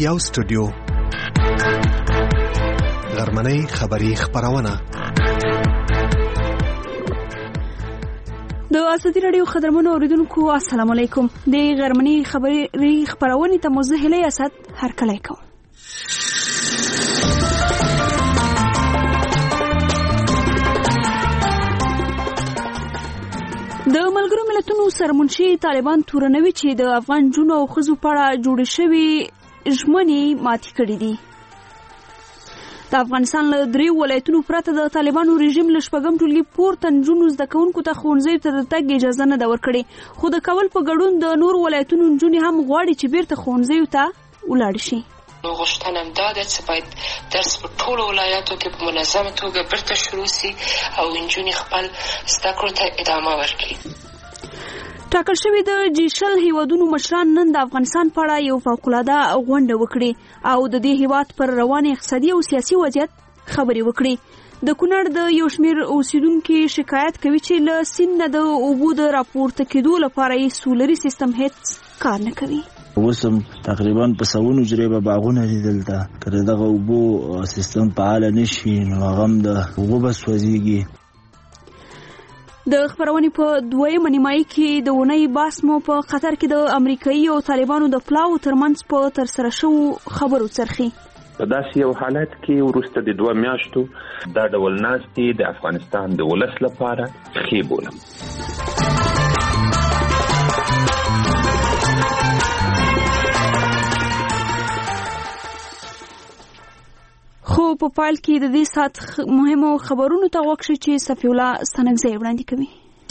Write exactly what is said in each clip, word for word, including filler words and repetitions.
یو سټوډیو غرمنۍ خبری خبرونه د ازادي رادیو خبرونه اوریدونکو السلام علیکم. د غرمنۍ خبری خبرونه ته مزهله اسد هر کله کوم. د ملګرو ملتونو سرمنشي طالبان تورنوي چې د افغان جنو او خزو پړه جوړ شوی ژمنې ماتې کړې دي. د افغانستان له درې ولایتونو پرته د طالبانو رژیم له شپږم ټولګي پورته نجونو زده کوونکو ته ښوونځیو ته د تګ اجازه نه ده ورکړې، خو د کابل په ګډون د نور ولایتونو نجونې هم غواړي چې بیرته ښوونځیو ته ولاړ شي. غوښتنه هم دا ده چې باید درس په ټولو ولایاتو کې په منظمه توګه بیرته شروع سي او نجونې خپل زده کړو ته ادامه ورکړي. ټاکل شوی د جیشل هیوادونو مشران نن د افغانستان په اړه یو فوق‌العاده غونډه وکړي او د دې هیواد پر روان اقتصادي او سیاسي وضعیت خبرې وکړي. د کونړ د یو شمېر اوسیدونکو شکایت کوي چې له سیند نه د اوبو د راپورته کېدو لپاره یې سولري سیستم هیڅ کار نه کوي. وسم تقریبا په سونو جریبه باغونه دي دلته کړه دغه اوبو سیستم فعال نشي نو هغه د اوبو بس وځيږي. د خبرونې په دویمه نیمایي کې د ونې باس مو په قطر کې د امریکایي او طالبانو د پلاو ترمنځ په ترسره شوو خبرو څرخي. په داسې یو حالت کې وروسته د دوه میاشتو دا ډول ناستې د افغانستان د ولس لپاره ښې بولم. خو په پایل کې د دې سات مهمو خبرونو ته غوږ شئ چې صفی الله ستنګزی وړاندې کوي.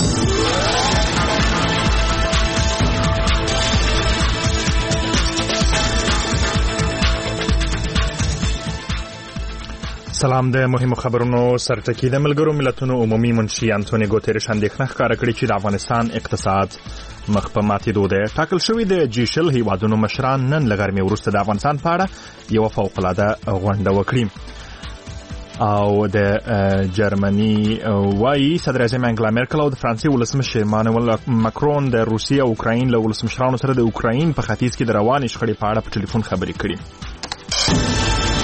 سلام. د مهمو خبرونو سرټکی د ملګرو ملتونو عمومي منشي انټونی ګوتریش اندېښنه ښکاره کړې چې د افغانستان اقتصاد مخ په ماتېدو دی. ټاکل شوی د جیشل هیوادونو مشران نن له غرمې وروسته د افغانستان په اړه یوه فوق‌العاده غونډه وکړي او د جرمني وایي صدر اعظم انګلا میرکل او د فرانسې ولسمشر مانوئل ماکرون د روسیې او اوکراین له ولسمشرانو سره د اوکراین په ختیځ کې د روانې شخړې په اړه په ټلیفون خبرې کړي.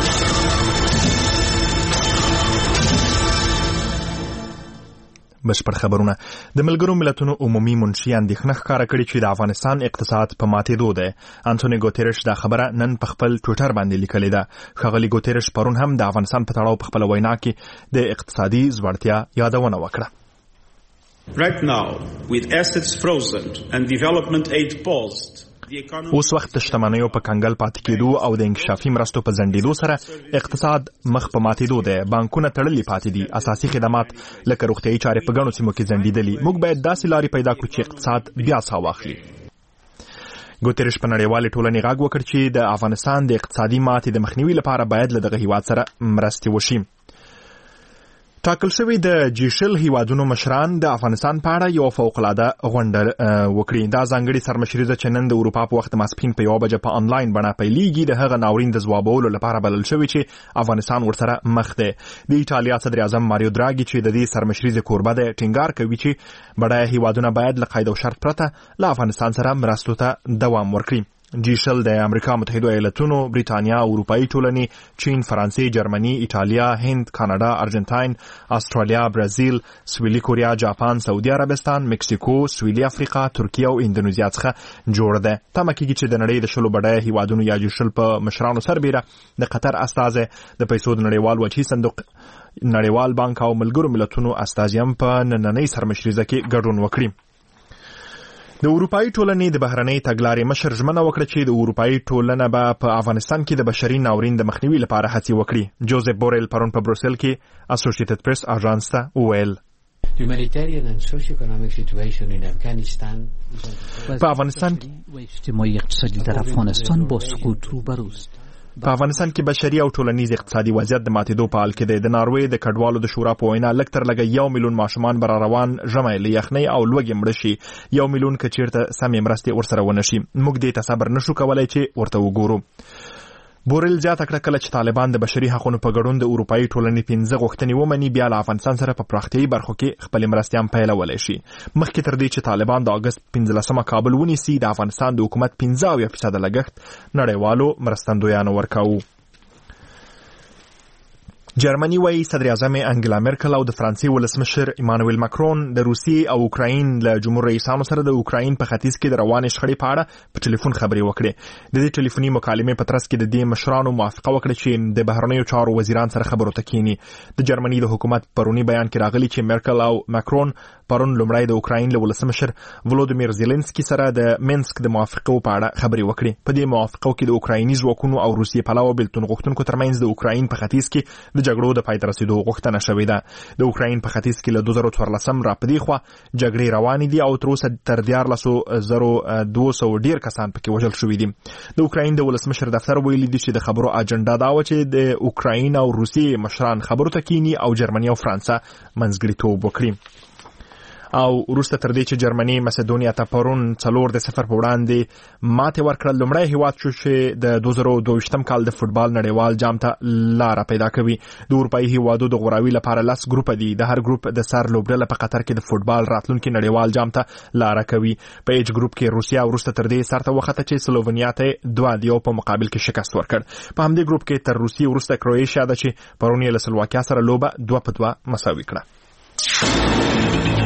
بشپړ خبرونه. د ملګرو ملتونو عمومي منشي اندېښنه ښکاره کړې چې د افغانستان اقتصاد په ماتېدو دی. انټونی ګوتریش دا خبره نن په خپل ټویټر باندې لیکلې ده. ښاغلي ګوتریش پرون هم د افغانستان په تړاو په خپل وینا کې د اقتصادي ځوړتیا یادونه وکړه. Right now, with assets frozen and development aid paused, اوس وخت د شتمنیو په کنګل پاتې کېدو او د انکشافي مرستو په ځنډېدو سره اقتصاد مخ په ماتېدو دی. بانکونه تړلي پاتې دي. اساسي خدمات لکه روغتیايي چارې په ګڼو سیمو کې ځنډېدلي. موږ باید داسې لارې پیدا کړو چې اقتصاد بیا ساه واخلي. ګوتریش په نړیوالې ټولنې غږ وکړ چې د افغانستان د اقتصادي ماتې د مخنیوي لپاره باید له دغه هیواد سره مرستې وشي. ټاکل شوی د جیشل هیوادونو مشران د افغانستان په اړه یو فوق‌العاده غونډه وکړي. دا ځانګړي سرمشریزه چې نن د اروپا په وخت ماسپښین په یوه بجه په انلاین بڼه پیلېږي د هغه ناورین د ځوابولو لپاره بلل شوی چې افغانستان ورسره مخ دی. د ایټالیا صدر اعظم ماریو دراګي چې د دې سرمشریزې کوربه دی ټینګار کوي چې بډایه هیوادونه باید له قید او شرط پرته له افغانستان سره مرستو ته دوام ورکړي. جیشل د امریکا متحده ایالتونو، بریتانیا، اروپایي ټولنې، چین، فرانسې، جرمني، ایټالیا، هند، کاناډا، ارجنټاین، استرالیا، برازیل، سویلي کوریا، جاپان، سعودي عربستان، مکسیکو، سویلي افریقا، ترکیه او اندونیزیا څخه جوړ ده. تمه کېږي چې د نړۍ د شلو بډایه هیوادونو یا جیشل په مشرانو سربیره د قطر استازی د پیسو د نړیوال وجهي صندوق، نړیوال بانک او ملګرو ملتونو استازي هم په نننۍ سرمشریزه کې ګډون وکړي. د اروپایي ټولنې د بهرنۍ تګلارې مشر ژمنه وکړه چې د اروپایي ټولنه به په افغانستان کې د بشري ناورین د مخنیوي لپاره هڅې وکړي. جوزف بوریل پرون په بروسل کې اسوسییټډ پریس اژانس ته وویل په افغانستان کې اجتماعي اقتصادي در افغانستان با سقوط روبروست. په افغانستان کې بشري او ټولنیز اقتصادي وضعیت د ماتېدو په حال کې دی. د ناروې د کډوالو د شورا په وینا لږ تر لږه یو میلیون ماشومان به را روان ژمی له یخنۍ او لوږې مړه شي. یو میلیون که چېرته سمې مرستې ورسره ونه شي. موږ دې ته صبر نشو کولی چې ورته وګورو. بوریل زیاته کړه کله چې طالبان د بشري حقوقو په ګډون د اروپאי ټولنې پنځه غوښتنې ومني بیا له افغانستان سره په پراختیایي برخو کې خپل مرستې هم پیلولی شي. مخکې تر دې چې طالبان د اګست پنځلسمه کابل ونیسي د افغانستان د حکومت پنځه اویا فیصده لګښت نړیوالو مرستندویانو ورکاوه. جرمني وایي صدر اعظم انګلا مرکل او د فرانسې ولسمشر ایمانوئل ماکرون د روسیې او اوکراین له جمهور رئیسانو سره د اوکراین په ختیځ کې د روانې شخړې په اړه په ټلیفون خبرې وکړې. د دې ټلیفوني مکالمې په ترڅ کې د دې مشرانو موافقه وکړه چې د بهرنیو چارو وزیران سره خبرو ته کینی. د جرمني د حکومت پرونی بیان کې راغلی چې مرکل او ماکرون پرون لومړی د اوکراین له ولسمشر ولودیمیر زيلنسکي سره د مینسک د موافقو په اړه خبرې وکړې. په دې موافقو کې د اوکرایني ځواکونو او روسیې پلاوي بلتون غوښتونکو ترمنځ د اوکراین په ختیځ کې د جګړو د پای ته رسیدو غوښتنه شوې ده. د اوکراین په ختیځ کې له دوه زره څوارلسم را پدې خوا جګړې روانې دي او تر اوسه تر دیارلسو زرو دوه سوه ډیر کسان پکې وژل شوي دي. د اوکراین د ولسمشر دفتر ویلي دي چې د خبرو اجنډا دا و چې د اوکراین او روسیې مشران خبرو ته کینی او جرمني او فرانسه منځګړیتوب وکړي. او وروسته تر دې چې جرمني مسدونیا ته پرون څلور د صفر په وړاندې ماته ورکړل لومړی هیواد شو چې د دوه زره دوه کال د فوتبال نړیوال جام ته لار پیدا کوي. د اروپאי هیوادو د غوراوي لپاره لاس ګروپ دي. د هر ګروپ د سر لوبډله په قطر کې د فوتبال راتلونکي نړیوال جام ته لار کوي. په ایچ ګروپ کې روسیا وروسته تر دې سره وخته چې سلوونیا ته دوه دیو په مقابل کې شکست ورکړ. په همدې ګروپ کې تر روسیې وروسته کرواتیا د چې پرون یې له سلواکیا سره لوبه دوه په دوه مساوي کړه.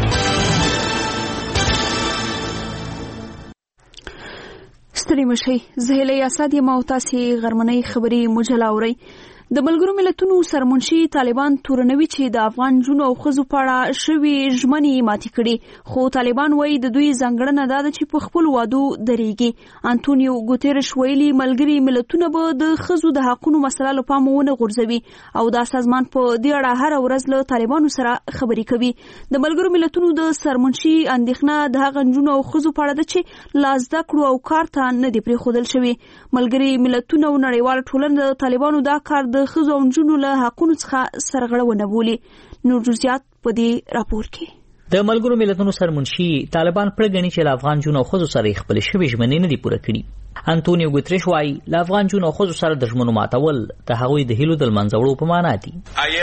ستړي مشي زهله یاساد یم او تاسې غرمنۍ خبري مجله اورئ. د ملګرو ملتونو سرمنشي طالبان تورنوي چې د افغان جنو او خزو پاړه شوي ژمنې ماتې کړي، خو طالبان وایي د دوی ځانګړنه دا ده چې په خپل وعدو درېږي. انټونیو ګوتيرش ویلي ملګري ملتونه به د خزو د حقوقو مسله له پامه ونه غورځوي او دا سازمان په دې اړه هر ورځ له طالبانو سره خبرې کوي. د ملګرو ملتونو د سرمنشي اندېښنه د هغه جنو او خزو پاړه ده چې لا زده کړو او کار ته نه دی پرېښودل شوي. ملګري ملتونه او نړیواله ټولنه د طالبانو دا کار د خزو او نجونو له حقونو څخه سرغړونه بولي. نور جزئیات په دې راپور کې. د ملګرو ملتونو سرمنشي طالبان پرګنی چې افغان جنو او خزو سره خپل شوي ژمنې نه دي پوره کړي. انټونیو ګوتریش وايي ل افغان جنو او خزو سره د ژمنو ماتول د هغوی د هیلو د منځوړو په معنا دي.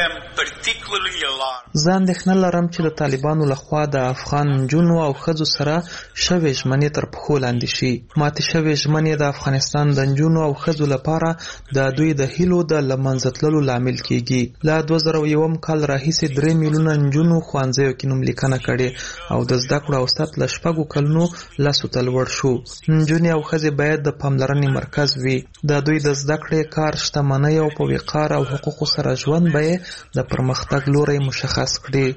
زه اندېښنه لرم چې د طالبانو لخوا د افغان جنو او خزو سره شوي ژمنې تر پښو لاندې شي. ماتې شوي ژمنې د افغانستان د جنو او خزو لپاره د دوی د هیلو د لمنځه تللو لامل کیږي. له دوه زره یو کال راهیسې درې میلیونه جنو ښوونځیو کې نوملیکنه کړې او د زده کړو اوسط له شپږو کلونو لسو ته لوړ شو. نجونې او ښځې باید د پاملرنې مرکز وي. د دوی د زده کړې، کار، شتمنۍ او په وقار او حقوقو سره ژوند به د پرمختګ لوري مشخص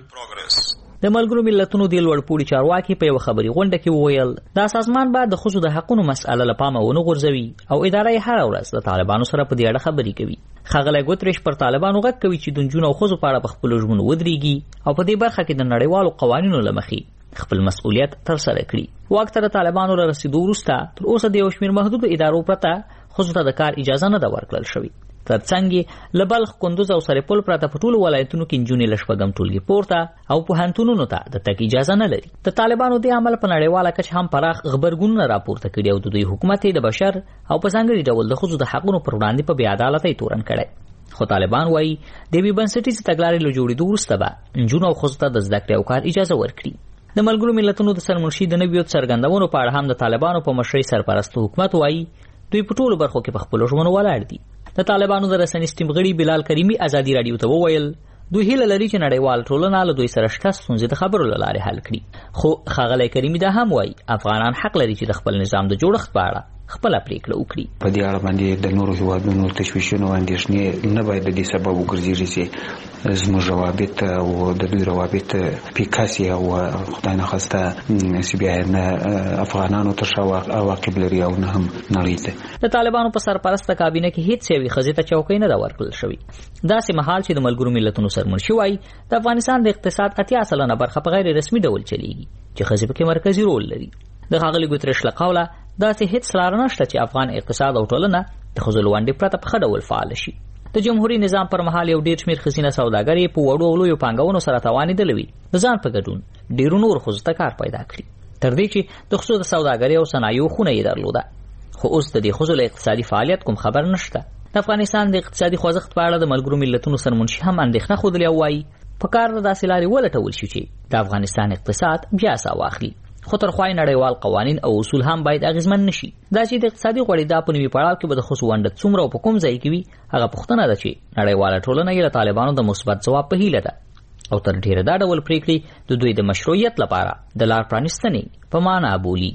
کړي. د ملګرو ملتونو د لوړپوړي چارواکي په یو خبري غونډه کې وویل دا سازمان به د خصوص د حقوقو مسأله لپاره ونه غورځوي او ادارې هر ورځ د طالبانو سره په دې اړه خبرې کوي. ښاغلی ګوتریش پر طالبانو غږ کوي چې د نجونو او ښځو په اړه په خپلو ژمنو ودرېږي او په دې برخه کې د نړیوالو قوانینو له مخې خپل مسؤلیت ترسره کړي. واک ته د طالبانو له رسیدو وروسته تر اوسه د یو شمېر محدودو ادارو پرته ښځو ته د کار اجازه نه ده ورکړل شوې. ترڅنګ یې له بلخ، کندوز او سرپل پرته په ټولو ولایتونو کې نجونې له شپږم ټولګي پورته او پوهنتونونو ته د تګ اجازه نه لري. د طالبانو دې عمل په نړیواله کچه هم پراخ غبرګونونه راپورته کړي او د دوی حکومت د بشر او په ځانګړي ډول د ښځو د حقونو پر وړاندې په بې عدالتۍ تورن کړی. خو طالبان وایي د یوې بنسټیزې تګلارې له جوړېدو وروسته به نجونو او ښځو ته د زده کړې او کار اجازه ورکړي. د ملګرو ملتونو د سرمنشي د نویو څرګندونو په اړه هم د طالبانو په مشرۍ سرپرست حکومت وایي دوی په ټولو برخو کې په خپلو ژمنو ولاړ دي. د طالبانو د رسنیز ټیم غړي بلال کریمي ازادي راډیو ته وویل دوی هیله لري چې نړیوال ټولنه له دوی سره شته ستونزې د خبرو له لارې حل کړي. خو ښاغلی کریمي دا هم وایي افغانان حق لري چې د خپل نظام د جوړښت په اړه خپل پریکړه وکړي. په دې اړه باندې د نورو هیوادونو تشویشونو او اندېښنې نه باید د دې سبب وګرځي چې زموږ روابط او د دوی روابط پیکاسي او خدای نخواسته چې بیا نه افغانانو ته ښه عواقب لري او نه هم نړۍ ته. د طالبانو په سرپرسته کابینه کې هیڅ یوې ښځې ته چوکۍ نه ده ورکړل شوې. داسې مهال چې د ملګرو ملتونو سرمنشي وایي د افغانستان د اقتصاد اتیا سلنه برخه په غیر رسمي ډول چلیږي چې ښځې پکې مرکزي رول لري. د ښاغلي ګوتریش له قوله داسې هیڅ لار نشته چې افغان اقتصاد او ټولنه د ښځو له ونډې پرته په ښه ډول فعاله شي. د جمهوري نظام پر مهال یو ډېر شمېر ښځینه سوداګرې په وړو او لویو پانګونو سره توانېدلې وي د ځان په ګډون ډېرو نورو ښځو ته کار پیدا کړي، تر دې چې د ښځو د سوداګرۍ او صنایعو خونه یې درلوده. خو اوس د دې ښځو له اقتصادي فعالیت کوم خبر نشته. د افغانستان د اقتصادي خوځښت په اړه د ملګرو ملتونو سرمنشي هم اندېښنه خوده او وايي په کار داسې لارې ولټول شي چې د افغانستان اقتصاد بیا سا واخلي. خو تر خوای نړیوال قوانین او اصول هم باید اغیزمن نشي. دا چې د اقتصادي غوړېدا په نوي پړاو کې به د خصوص ونډه څومره په کوم ځای کې وي هغه پوښتنه ده چې نړیواله ټولنه یې له طالبانو د مثبت ځواب په هیله ده او تر ډیره دا ډول پریکړې د دوی د مشروعیت لپاره د لار پرانیستنې په معنا بولي.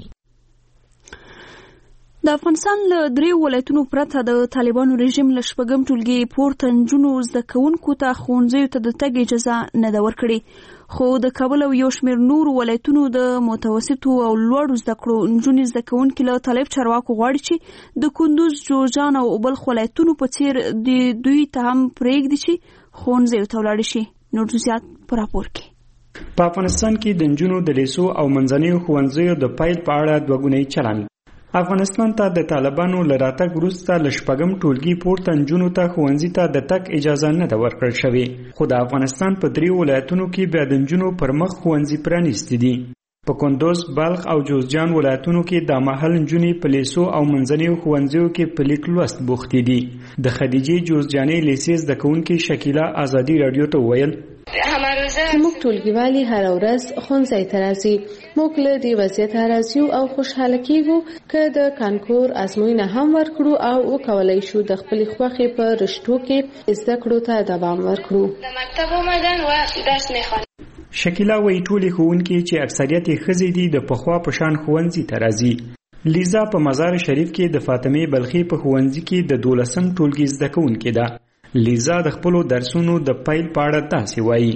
د افغانستان له درې ولایتونو پرته د طالبانو رژیم له شپږم ټولګي پورته نجونو زده کوونکو ته ښوونځیو ته د تګ اجازه نه ده ورکړې. خو د کابل او یو شمېر نورو ولایتونو د متوسطو او لوړو زده کړو نجونې زده کوونکي له طالب چارواکو غواړي چې د کندوز، جوزجان او بلخ ولایتونو په څیر د دوی ته هم پرېږدي چې ښوونځیو ته ولاړې شي. نور جزئیات په راپور کې. په افغانستان کې د نجونو د لیسو او منځنیو ښوونځیو د پیل په اړه دوه ګونی چلند. افغانستان ته د طالبانو له راتګ وروسته له شپږم ټولګي پورته نجونو ته ښوونځي ته د تګ اجازه نه ده ورکړل شوې. خو د افغانستان په درې ولایتونو کې بیا د نجونو پر مخ ښوونځي پرانیستي دي. په کندوز، بلخ او جوزجان ولایتونو کې د مهال نجونې په لیسو او منځنیو ښوونځیو کې په لیک لوست بوختې دي. د خدیجې جوزجانې لیسې زده کوونکې شکیله ازادي راډیو ته وویل موږ ټولګیوالي هر ورځ ښوونځي ته راځي. موږ له دې وضعیته راځو او خوشحاله کیږو که د کانکور ازموینه هم ورکړو او وکولای شو د خپلې خوښې په رشتو کې زده کړو ته دوام ورکړو. د مکتب اومدن و درس میخوانم. شکیله وایي ټولې ښوونکي چې اکثریت یې ښځې دي د پخوا په شان ښوونځي ته راځي. لیزا په مزار شریف کې د فاطمې بلخي په ښوونځي کې د دولسم ټولګي زده کوونکې ده. لیزا د خپلو درسونو د پیل په اړه داسې وایي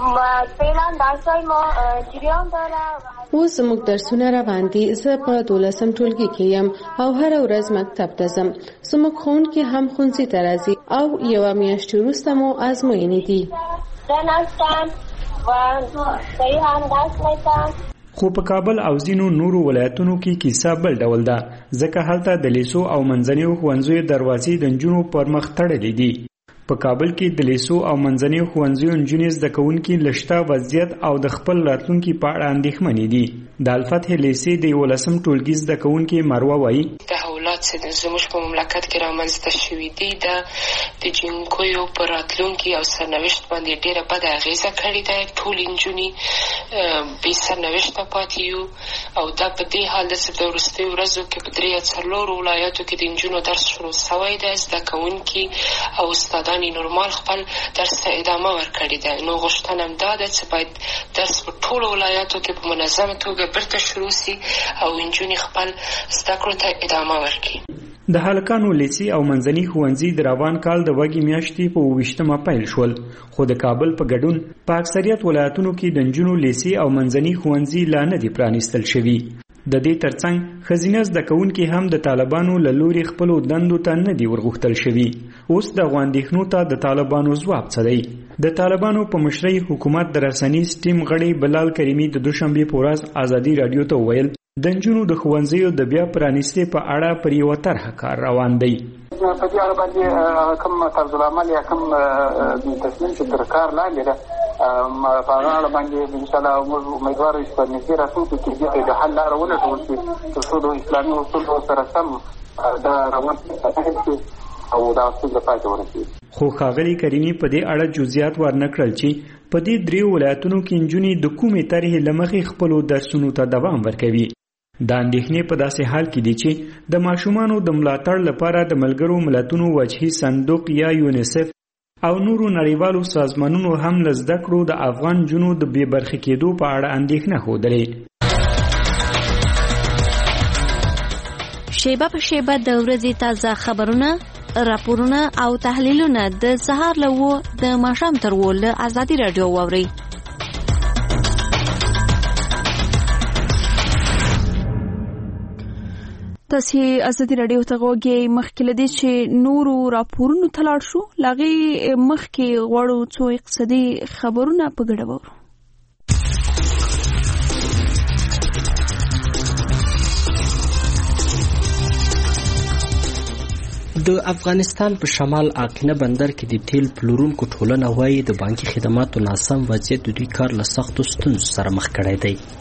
اوس زموږ درسونه روان دي. زه په دولسم ټولګي کې یم او هره ورځ مکتب ته ځم. زموږ ښوونکي هم ښوونځي ته راځي او یوه میاشت وروسته مو ازموینې دي. خو په کابل او ځینو نورو ولایتونو کې کیسه بل ډول ده، ځکه هلته د لیسو او منځنیو ښوونځیو دروازې د نجونو پر مخ تړلې دي. په کابل کې د لیسو او منځنیو ښوونځیو نجونې زده کوونکي له شته وضعیت او د خپل راتلونکي په اړه اندېښمنې دي. د الفتح لیسې د یولسم ټولګي زده کوونکي مروه وایي تحولات چې زموږ په مملکت کې رامنځته شوي دي د د جنګیو په راتلونکي او سرنوشت باندې ډېره بده اغېزه کړې ده. ټولې نجونې بې سرنوشته پاتې یو او دا په دې حال ده چې د وروستیو ورځو کې په درې یا څلورو ولایاتو کې د نجونو درس شروع سوی ده. زده کوونکي او استادان نورمال خپل درس ته ادامه ورکړې ده. نو غوښتنه هم دا ده چې باید درس په ټولو ولایاتو کې په منظمه توګه برته شروع سي او نجونې خپل زده کړو ته ادامه ورکړي. د هلکانو لیسې او منځني ښوونځي د روان کال د وږي میاشتې په اوویشتمه پیل شول، خو د کابل په ګډون په اکثریت ولایتونو کې د نجونو لیسې او منځني ښوونځي لا نه دي پرانیستل شوي. د دې ترڅنګ ښځینه زده کوونکي هم د طالبانو له لوري خپلو دندو ته نه دي ورغوښتل شوي. اوس دغو اندېښنو ته د طالبانو ځواب څه دی؟ د طالبانو په مشرۍ حکومت د رسنیز ټیم غړي بلال کریمي د دوشنبې په ورځ ازادي راډیو ته وویل د نجونو د ښوونځیو د بیا پرانیستې په اړه پر یوه طرحه کار روان دی. په دې اړه باندې کوم طرز العمل یا کوم تصمیم چې تر کار لاندې ده په هغه اړه باندې انشاءالله موږ امیدوار یو چې په نږدې راتلونکي کې دې د حل لاره ولټول شي تر څو د اسلامي اصولو سره سم دا روان شي او دا ستونزه پای ته ورسېږي. خو ښاغلي کریمي په دې اړه جزئیات ورنه کړل چې په دې دریو ولایتونو کې نجونې د کومې طرحې له مخې خپلو درسونو ته دوام ورکوي. دا اندېښنې په داسې حال کې دي چې د ماشومانو د ملاتړ لپاره د ملګرو ملتونو وجهي صندوق یا یونیسف او نورو نړیوالو سازمانونو هم له زده کړو د افغان نجونو د بې برخې کېدو په اړه اندېښنه ښودلې. شیبه په شیبه د ورځې تازه خبرونه، راپورونه او تحلیلونه د سهار له اوه د ماښام تر اوه له ازادي راډیو واورئ. تاسې ازادي راډیو ته غوږی. مخکې له دې چې نورو راپورونو ته لاړ شو، له هغې مخکې غواړو څو اقتصادي خبرونه په ګډه واورو. د افغانستان په شمال عقینه بندر کې د تیل پلورونکو ټولنه وایي د بانکي خدماتو ناسم وضعیت د دوی کار له سختو ستونزو سره مخ کړی دی.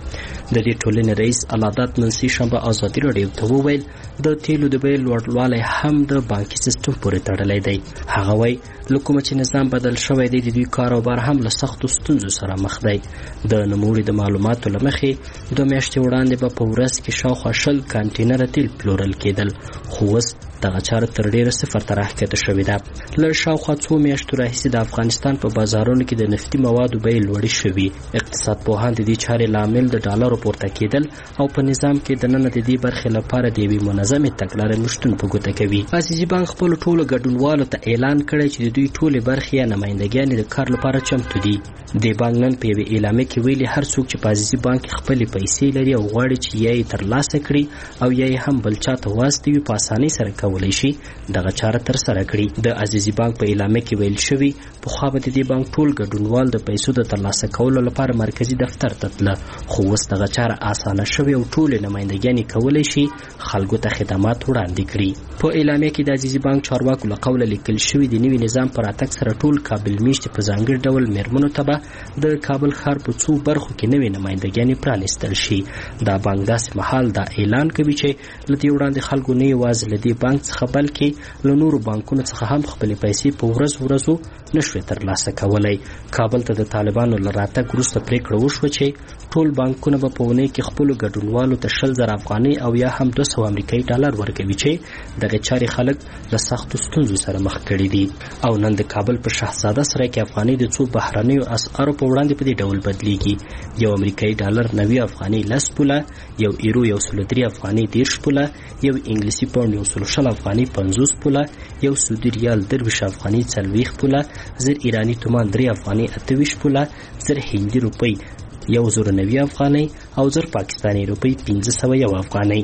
د دې ټولنې رئیس علادات منسی شنبه ازادي راډیو ته وویل د تیلو د بیې لوړوالی هم د بانکي سیستم پورې تړلی دی. هغه وایي له کومه چې نظام بدل شوی دی د دوی کاروبار هم له سختو ستونزو سره مخ دی. د نوموړي د معلوماتو له مخې دوه میاشتې وړاندې به په ورځ کې شاوخوا شل کانټینره تیل پلورل کېدل، خو اوس دغه چاره تر ډیره صفر ته راښکته شوې ده. له شاوخوا څو میاشتو راهیسې د افغانستان په بازارونو کې د نفتي موادو بیې لوړې شوي. اقتصاد پوهان د دې چارې لامل د ډالرو پورته کېدل او په نظام کې دننه د دې برخې لپاره د یوې منظمې تګلارې نشتون په ګوته کوي. عزیزي بانک خپلو ټولو ګډونوالو ته اعلان کړی چې د دوی ټولې برخې یا نمایندګیانې د کار لپاره چمتو دي. د بانک نن په یوې اعلامیه کې ویلي هر څوک چې په عزیزي بانک کې خپلې پیسې لري او غواړي چې یا یې ترلاسه کړي او یا یې هم بل چا ته واستوي په اسانۍ سره کولی شي دغه چاره ترسره کړي. د عزیزي بانک په اعلامیه کې ویل شوي پخوا به د دې بانک ټول ګډونوال د پیسو د ترلاسه کولو لپاره مرکزي دفتر ته تله، خو اوس دغه چاره اسانه شوې او ټولې نمایندګیانې کولی شي خلکو ته خدمات وړاندې کړي. په اعلامیه کې د عزیزي بانک چارواکو له قوله لیکل شوي د نوي نظام په راتګ سره ټول کابل میشتې په ځانګړي ډول میرمنو ته به د کابل ښار په څو برخو کې نوې نمایندګیانې پرانیستل شي. دا بانک داسې مهال دا اعلان کوي چې له دې وړاندې خلکو نه یوازې له دې بانک څخه بلکې له نورو بانکونو څخه هم خپلې پیسې په ورځ ورځو نشوې ترلاسه کولی. کابل ته د طالبانو له راتګ وروسته پریکړه وشوه چې ټول بانکونه به په اونۍ کې خپلو ګډونوالو ته شل زره افغانۍ او یا هم دوه سوه امریکایي ډالر ورکوي چې دغې چارې خلک له سختو ستونزو سره مخ کړي دي. او نن د کابل په شهزاده سرای کې افغانۍ د څو بهرنیو اسعارو په وړاندې په دې ډول بدلیږي. یو امریکایي ډالر نوي افغانۍ لس پوله، یو ایرو یو سلو درې افغانۍ دېرش پوله، یو انګلیسي پاونډ یو سلو شل افغانۍ پنځوس پوله، یو سعودي ریال درویشت افغانۍ څلوېښت پوله، زر ایراني تومان درې افغانۍ اته ویشت پوله، زر هندي روپۍ یو زر نوي افغانۍ او زر پاکستاني روپۍ پنځه سوه یو افغانۍ.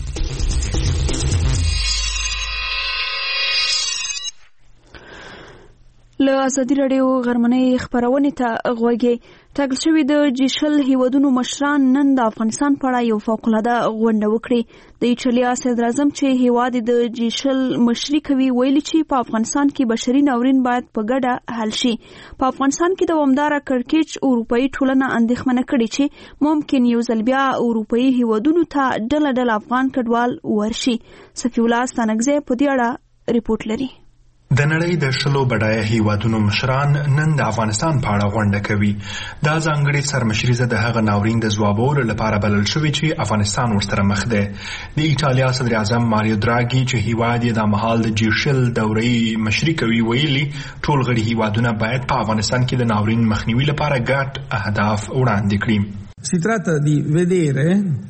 له ازادي راډیو غرمنۍ خبرونې ته غوږی. ټاکل شوي د جي شل هیوادونو مشران نن د افغانستان په اړه یو فوق‌العاده غونډه وکړي. د ایټالیا صدراعظم چې هیواد د جي شل مشري کوي ویلي چې په افغانستان کې بشري ناورین باید په ګډه حل شي. په افغانستان کې دوامداره کړکېچ اروپایي ټولنه اندېښمنه کړې چې ممکن یو ځل بیا اروپایي هیوادونو ته ډله ډله افغان کډوال ورشي. صفي الله ستانکزی په دې اړه ریپورت لري. د نړۍ د شلو بډایه هیوادونو مشران نن د افغانستان په اړه غونډه کوي. دا ځانګړې سرمشریزه د هغه ناورین د ځوابولو لپاره بلل شوې چې افغانستان ورسره مخ دی. د ایټالیا صدر اعظم ماریو دراګي چې هیواد یې د مهال د جي شل دورې مشري کوي ویلي ټول غړي هیوادونه باید په افغانستان کې د ناورین مخنیوي لپاره ګډ اهداف وړاندې کړي. Si tratta di vedere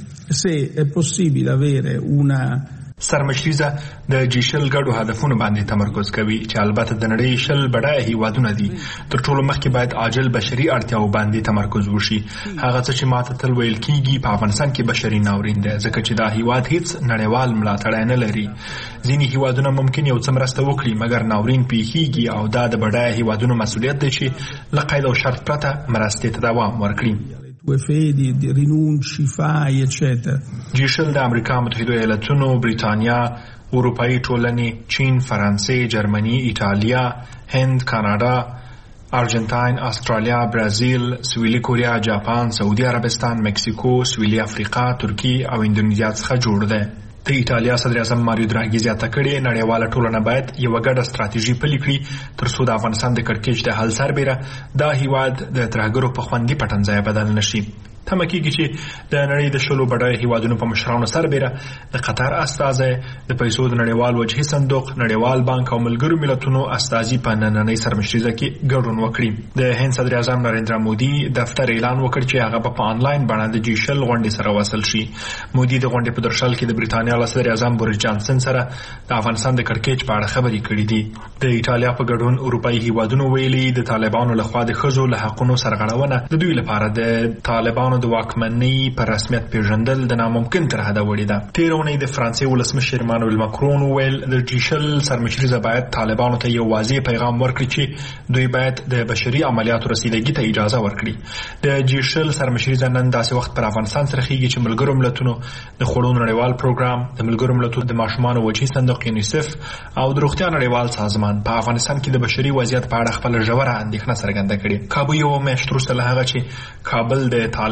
se è possibile avere una سرمشریزه د جي شل ګډو هدفونو باندې تمرکز کوي چې البته د نړۍ شل بډایه هیوادونه دي. تر ټولو مخکې باید عاجل بشري اړتیاو باندې تمرکز وشي. هغه څه چې ماته تل ویل کیږي په افغانستان کې بشري ناورین دی ځکه چې دا هیواد هیڅ نړیوال ملاتړ نه لري. ځینې هیوادونه ممکن یو څه مرسته وکړي مګر ناورین پیښیږي او دا د بډایه هیوادونو مسؤلیت دی چې له قید او شرط پرته مرستې ته دوام ورکړي. وفیدی رینونچی فای اچتر. جي شل د امریکا متحده ایالاتونو، بریتانیا، اروپایي ټولنې، چین، فرانسې، جرمني، ایټالیا، هند، کاناډا، ارجنټاین، استرالیا، برازیل، سویلي کوریا، جاپان، سعودي عربستان، مکسیکو، سویلي افریقا، ترکیه او اندونیزیا څخه جوړ دی. د ایټالیا صدر اعظم ماریو دراګي زیاته کړې نړیواله ټولنه باید یوه ګډه ستراتیژي پلي کړي ترڅو د افغانستان د کړکېچ د حل سربیره دا هیواد د ترهګرو په خوندي پټنځای بدل نشي. تمه کېږي چې د نړۍ د شلو بډایه هیوادونو په مشرانو سربیره د قطر استازی، د پیسو د نړیوال وجهي صندوق، نړیوال بانک او ملګرو ملتونو استازي په نننۍ سرمشریزه کې ګډون وکړي. د هند صدر اعظم نریندرا مودي دفتر اعلان وکړ چې هغه په آنلاین بڼه د جي شل غونډې سره وصل شي. مودي د غونډې په درشل کې د بریتانیا له صدر اعظم بوریس جانسن سره د افغانستان د کړکېچ په اړه خبرې کړې دي. د ایټالیا په ګډون اروپایي هیوادونو ویلي د طالبانو لخوا د ښځو له حقونو سرغړونه د دوی لپاره د طالبانو د واکمنۍ په رسمیت پیژندل د ناممکن تر حده وړي ده. تېره اونۍ د فرانسې ولسمشر ایمانوئل ماکرون وویل د جي شل سرمشریزه باید طالبانو ته یو واضح پیغام ورکړي چې دوی باید د بشري عملیاتو رسیدګۍ ته اجازه ورکړي. د جي شل سرمشریزه نن داسې وخت پر افغانستان سره خېږي چې ملګرو ملتونو د خوړو نړیوال پروګرام، د ملګرو ملتونو د ماشومانو وجهي صندوق یونیسف او د روغتیا نړیوال سازمان په افغانستان کې د بشري وضعیت په اړه خپله ژوره اندېښنه څرګنده کړې. کابو یو میاشت وروسته له هغه چې کابل د طالبانو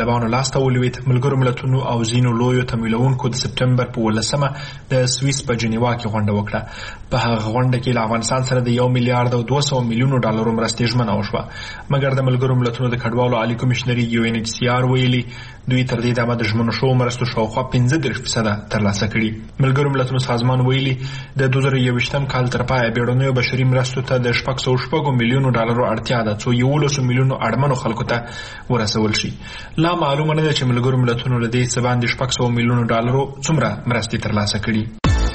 طالبانو لاسته ولوېد. ملګرو ملتونو او ځینو لویو تمویلونکو د سپټمبر په ولسمه د سویس په جنیوا کې غونډه وکړه. په هغه غونډه کې له افغانستان سره د یو میلیارډ او دوه سوه میلیونو ډالرو مرستې ژمنه وشوه. مګر د ملګرو ملتونو د کډوالو عالي کمشنري یو ان ایچ سی آر ویلي دوی تر دې دمه د ژمنو شوو مرستو شاوخوا پنځه دېرش فیصده ترلاسه کړي. ملګرو ملتونو سازمان ویلي د دوه زره یوویشتم کال تر پایه بیړنیو بشري مرستو ته د شپږ سوه شپږو میلیونو ډالرو اړتیا ده څو یولسو میلیونو اړمنو خلکو ته ورسول شي. لا معلومه نه ده چې ملګرو ملتونو له دې څه باندې شپږ سوه میلیونو ډالرو څومره مرستې ترلاسه کړي.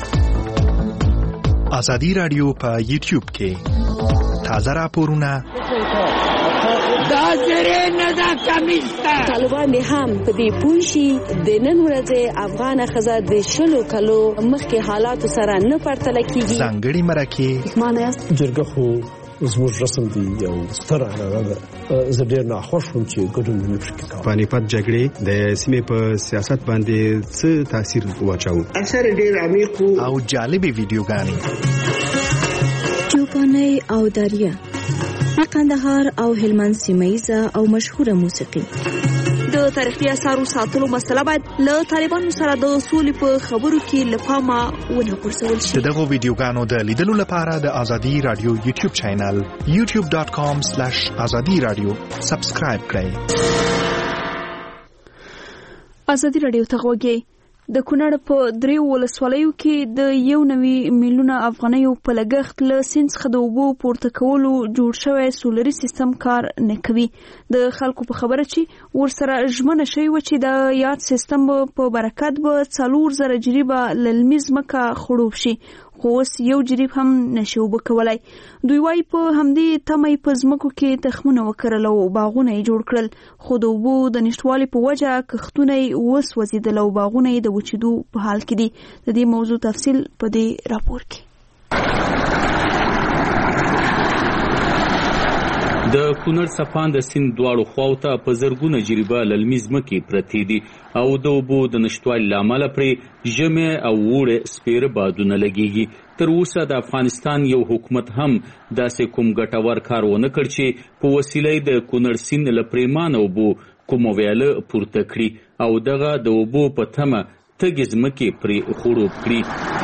ازادي رادیو په یوټیوب کې تازه راپورونه دا زره نه دا کمیسته طالبان به هم په دې پوه شي د نن ورځې افغان ښځه د شلو کلو مخکې حالاتو سره نه پرتله کیږي. ځانګړي مرکې معنی جرګه خو زموږ رسم دی یو ستر عنعنه ده. زه ډېر ناخوښ وم چې ګډون مې پکې کاوه. پانیپت جګړې د سیمې په سیاست باندې څه تاثیر واچاوه؟ اثر ډېر عمیق او جالبې ویډیوګانې چوپانۍ او داریا د قندهار او هلمند سیمه‌ییزه او مشهوره موسیقي. د تاریخي اثارو ساتلو مسله باید له طالبانو سره د سولې په خبرو کې له پامه ونه غورځول شي. د دغو ویډیوګانو د لیدلو لپاره د ازادي رادیو یوټیوب چینل یوټیوب ډاټ کام سلیش ازادي رادیو سبسکرایب کړئ. ازادي رادیو ته غوږی. د کونړ په دریو ولسوالیو کې د یو نوي میلیونه افغانیو په لګښت له سیند څخه د اوبو پورته کولو جوړ شوی سولري سیستم کار نه کوي. د خلکو په خبره چې ورسره ژمنه شوې وه چې د یاد سیستم په برکت به څلور زره جریبه للمي ځمکه خړوب شي، خو اوس یو جریب هم نشي اوبه کولی. دوی وایي په همدې تمه یې په ځمکو کې تخمونه وکرل او باغونه یې جوړ کړل، خو د اوبو د نشتوالي په وجه کښتونه یې وسوځېدل او باغونه یې د وچېدو په حال کې دي. د دې موضوع تفصیل په دې راپور کې. د کونړ صفان د سیند دواړو خواو ته په زرګونه جریبه للمي ځمکې پرتې دي او د اوبو د نشتوالي له امله پرې ژمي او اوړي سپېره بادونه لګېږي. تر اوسه د افغانستان یو حکومت هم داسې کوم ګټور کار ونه کړ چې په وسیله د کونړ سیند له پرېمانه اوبو کومه ویاله پورته کړي او دغه د اوبو په تمه تږې ځمکې پرې خړوب کړي.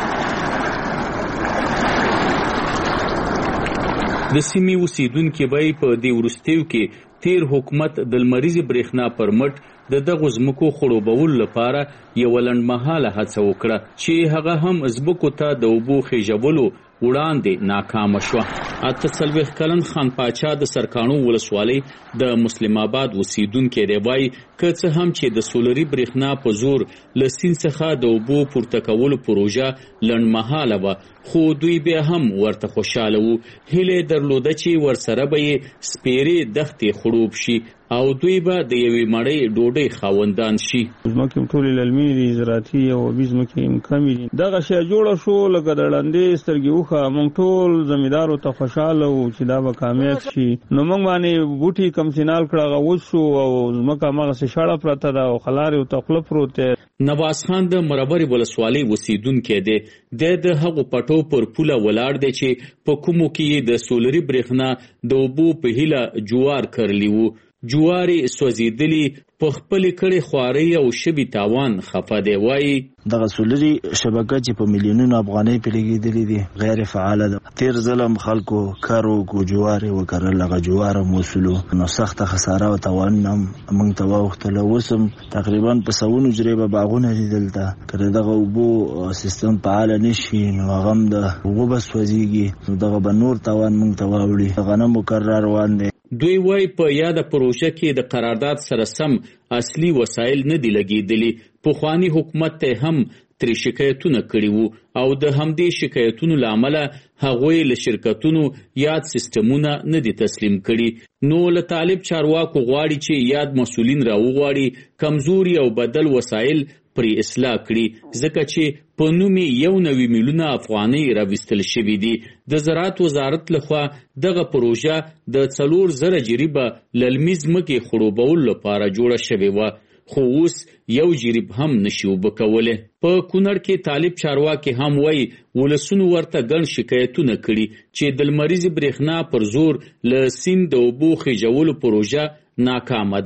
د سیمې اوسیدونکي به په دې وروستیو کې تیر حکومت د لمریزې برېښنا پر مټ د دغو ځمکو خړوبولو لپاره یوه لنډمهاله هڅه وکړه چې هغه هم ځمکو ته د اوبو خېژولو وړاندې ناکامه شوه. اته څلوېښت کلن خان پاچا د سرکاڼو ولسوالۍ د مسلم آباد اوسیدونکی دی. وایي که څه هم چې د سولري برېښنا په زور له سیند څخه د اوبو پورته کولو پروژه لنډمهاله وه، خو دوی بیا هم ورته خوشحاله وو. هیله درلوده چې ورسره به یې سپېرې دښتې خړوب شي او دوی به د یوې مړۍ ډوډۍ خاوندان شي. ځمکې هم ټولې للمي دي، زراعتي او آبي ځمکې هم کمې دي. دغه شی جوړه شو لکه د ړندې سترګې وښه. موږ ټول زمیندارو ته خوشحاله وو چې دا به کامیاب شي. نو موږ باندې بوټي کم سینال کړه، هغه وچ شو او ځمکه هماغسې شاړه پرته ده او خلار یې ورته خوله پروت دی. نواز خان د مربرې ولسوالۍ اوسیدونکی دی. دی د هغو پټو پر پوله ولاړ دی چې په کومو کې د سولري برېښنا د اوبو په هیله جوار کرلی وو. جوارې سوځېدلي په خپلې کړې خوارۍ او شبي تاوان خفه دی. وایي دغه سولري شبکه چې په میلیونونو افغانۍ پرې لګېدلې دي غیر فعاله ده. تیر ظلم خلکو کار وکړو، جوارې وکرل، هغه جوار هم وسولو، نو سخته خساره او تاوان هم موږ ته واوښتله. اوس هم تقریبا په سوونو جریبه باغونه دي دلته. که د دغه اوبو سیستم فعاله نه شي نو هغه هم د اوبو به سوځېږي، نو دغه به نور تاوان موږ ته واوړي. د غنمو کر را روان دی. دوی وای په یاده پروژه کې د قرارداد سره سم اصلي وسایل نه دي لګېدلي. پخواني حکومت ته هم ترې شکایتونه کړي وو او د همدې شکایتونو له امله هغوی له شرکتونو یاد سیستمونه نه دي تسلیم کړي. نو له طالب چارواکو غواړي چې یاد مسؤلین راوغواړي، کمزوري او بدل وسایل پرې اصلاح کړي، ځکه چې په نوم یو نوي میلیونه افغانۍ راویستل شوي دي. د زراعت وزارت لخوا دغه پروژه د څلور زره جریبه للمي ځمکې خړوبولو لپاره جوړه شوې وه، خو اوس یو جریب هم نشي اوبه کولی. په کونړ کې طالب چارواکي هم وایي ولسونو ورته ګڼ شکایتونه کړي چې د لمریزې برېښنا پر زور له سیند د اوبو خېژولو پروژه ناکامه ده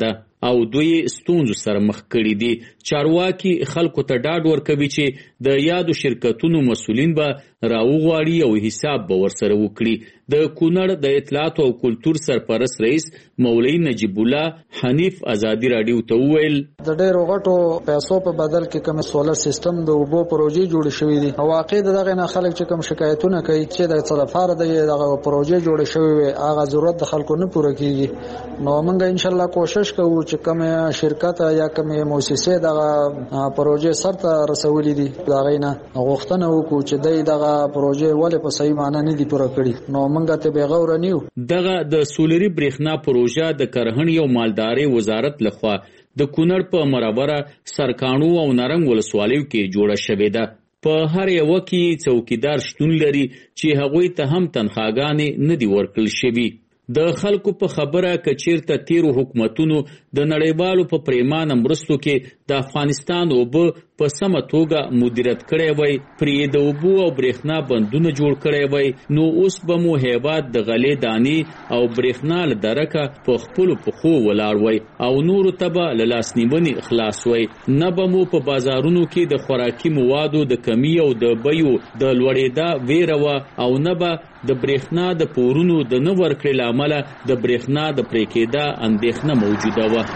او دوی ستونزو سره مخ کړي دي. چارواکي خلکو ته ډاډ ورکوي چې د یادو شرکتونو مسؤلین به راوغواړي او حساب به ورسره وکړي. د کونړ د اطلاعات او کلتور سرپرست رئیس مولوی نجیب الله حنیف ازادي رادیو ته وویل د ډېرو غټو پیسو په بدل کې کوم سولر سیستم د اوبو پروژې جوړې شوې دي او واقع دغه نه خلک چې کوم شکایتونه کوي چې د څه لپاره دغه پروژې جوړې شوې وي هغه ضرورت د خلکو نه پوره کیږي. نو موږ ان شاء الله کوشش کوو چې کوم شرکت یا کوم مؤسسه دغه پروژې سرته رسولې دي دغه نه غوښتنه وکړو چې د دغه پروژې ولې په صحیح معنی نه دي پوره کړي. نو موږ ته به غوړ نیو. دغه د سولري برېښنا پروژه د کرهڼې او مالدارۍ وزارت لخوا د کونړ په مراوره سرکانو او نرنګ ولسوالیو کې جوړه شوې ده. په هر یو کې څوکیدار شتون لري چې هغوی ته هم تنخواګانې نه دي ورکړل شوي. د خلکو په خبره کچیرته تیرو حکومتونو د نړیوالو په پریمانه مرستو کې د افغانستان اوبه په سمه توګه مدیریت کړی وای پرې د اوبو او برېښنا بندونه جوړ کړی وای نو اوس به مو هیواد د غلې دانې او برېښنا له درکه په خپلو پښو ولاړ وای او نورو ته به له لاسنیونې خلاص وای. نه به مو په بازارونو کې د خوراکي موادو د کمی او د بیو د لوړېدا ویره وه او نه به د برېښنا د پورونو د نه ورکړې له امله د برېښنا د پرې کېدا اندېښنه موجوده وه.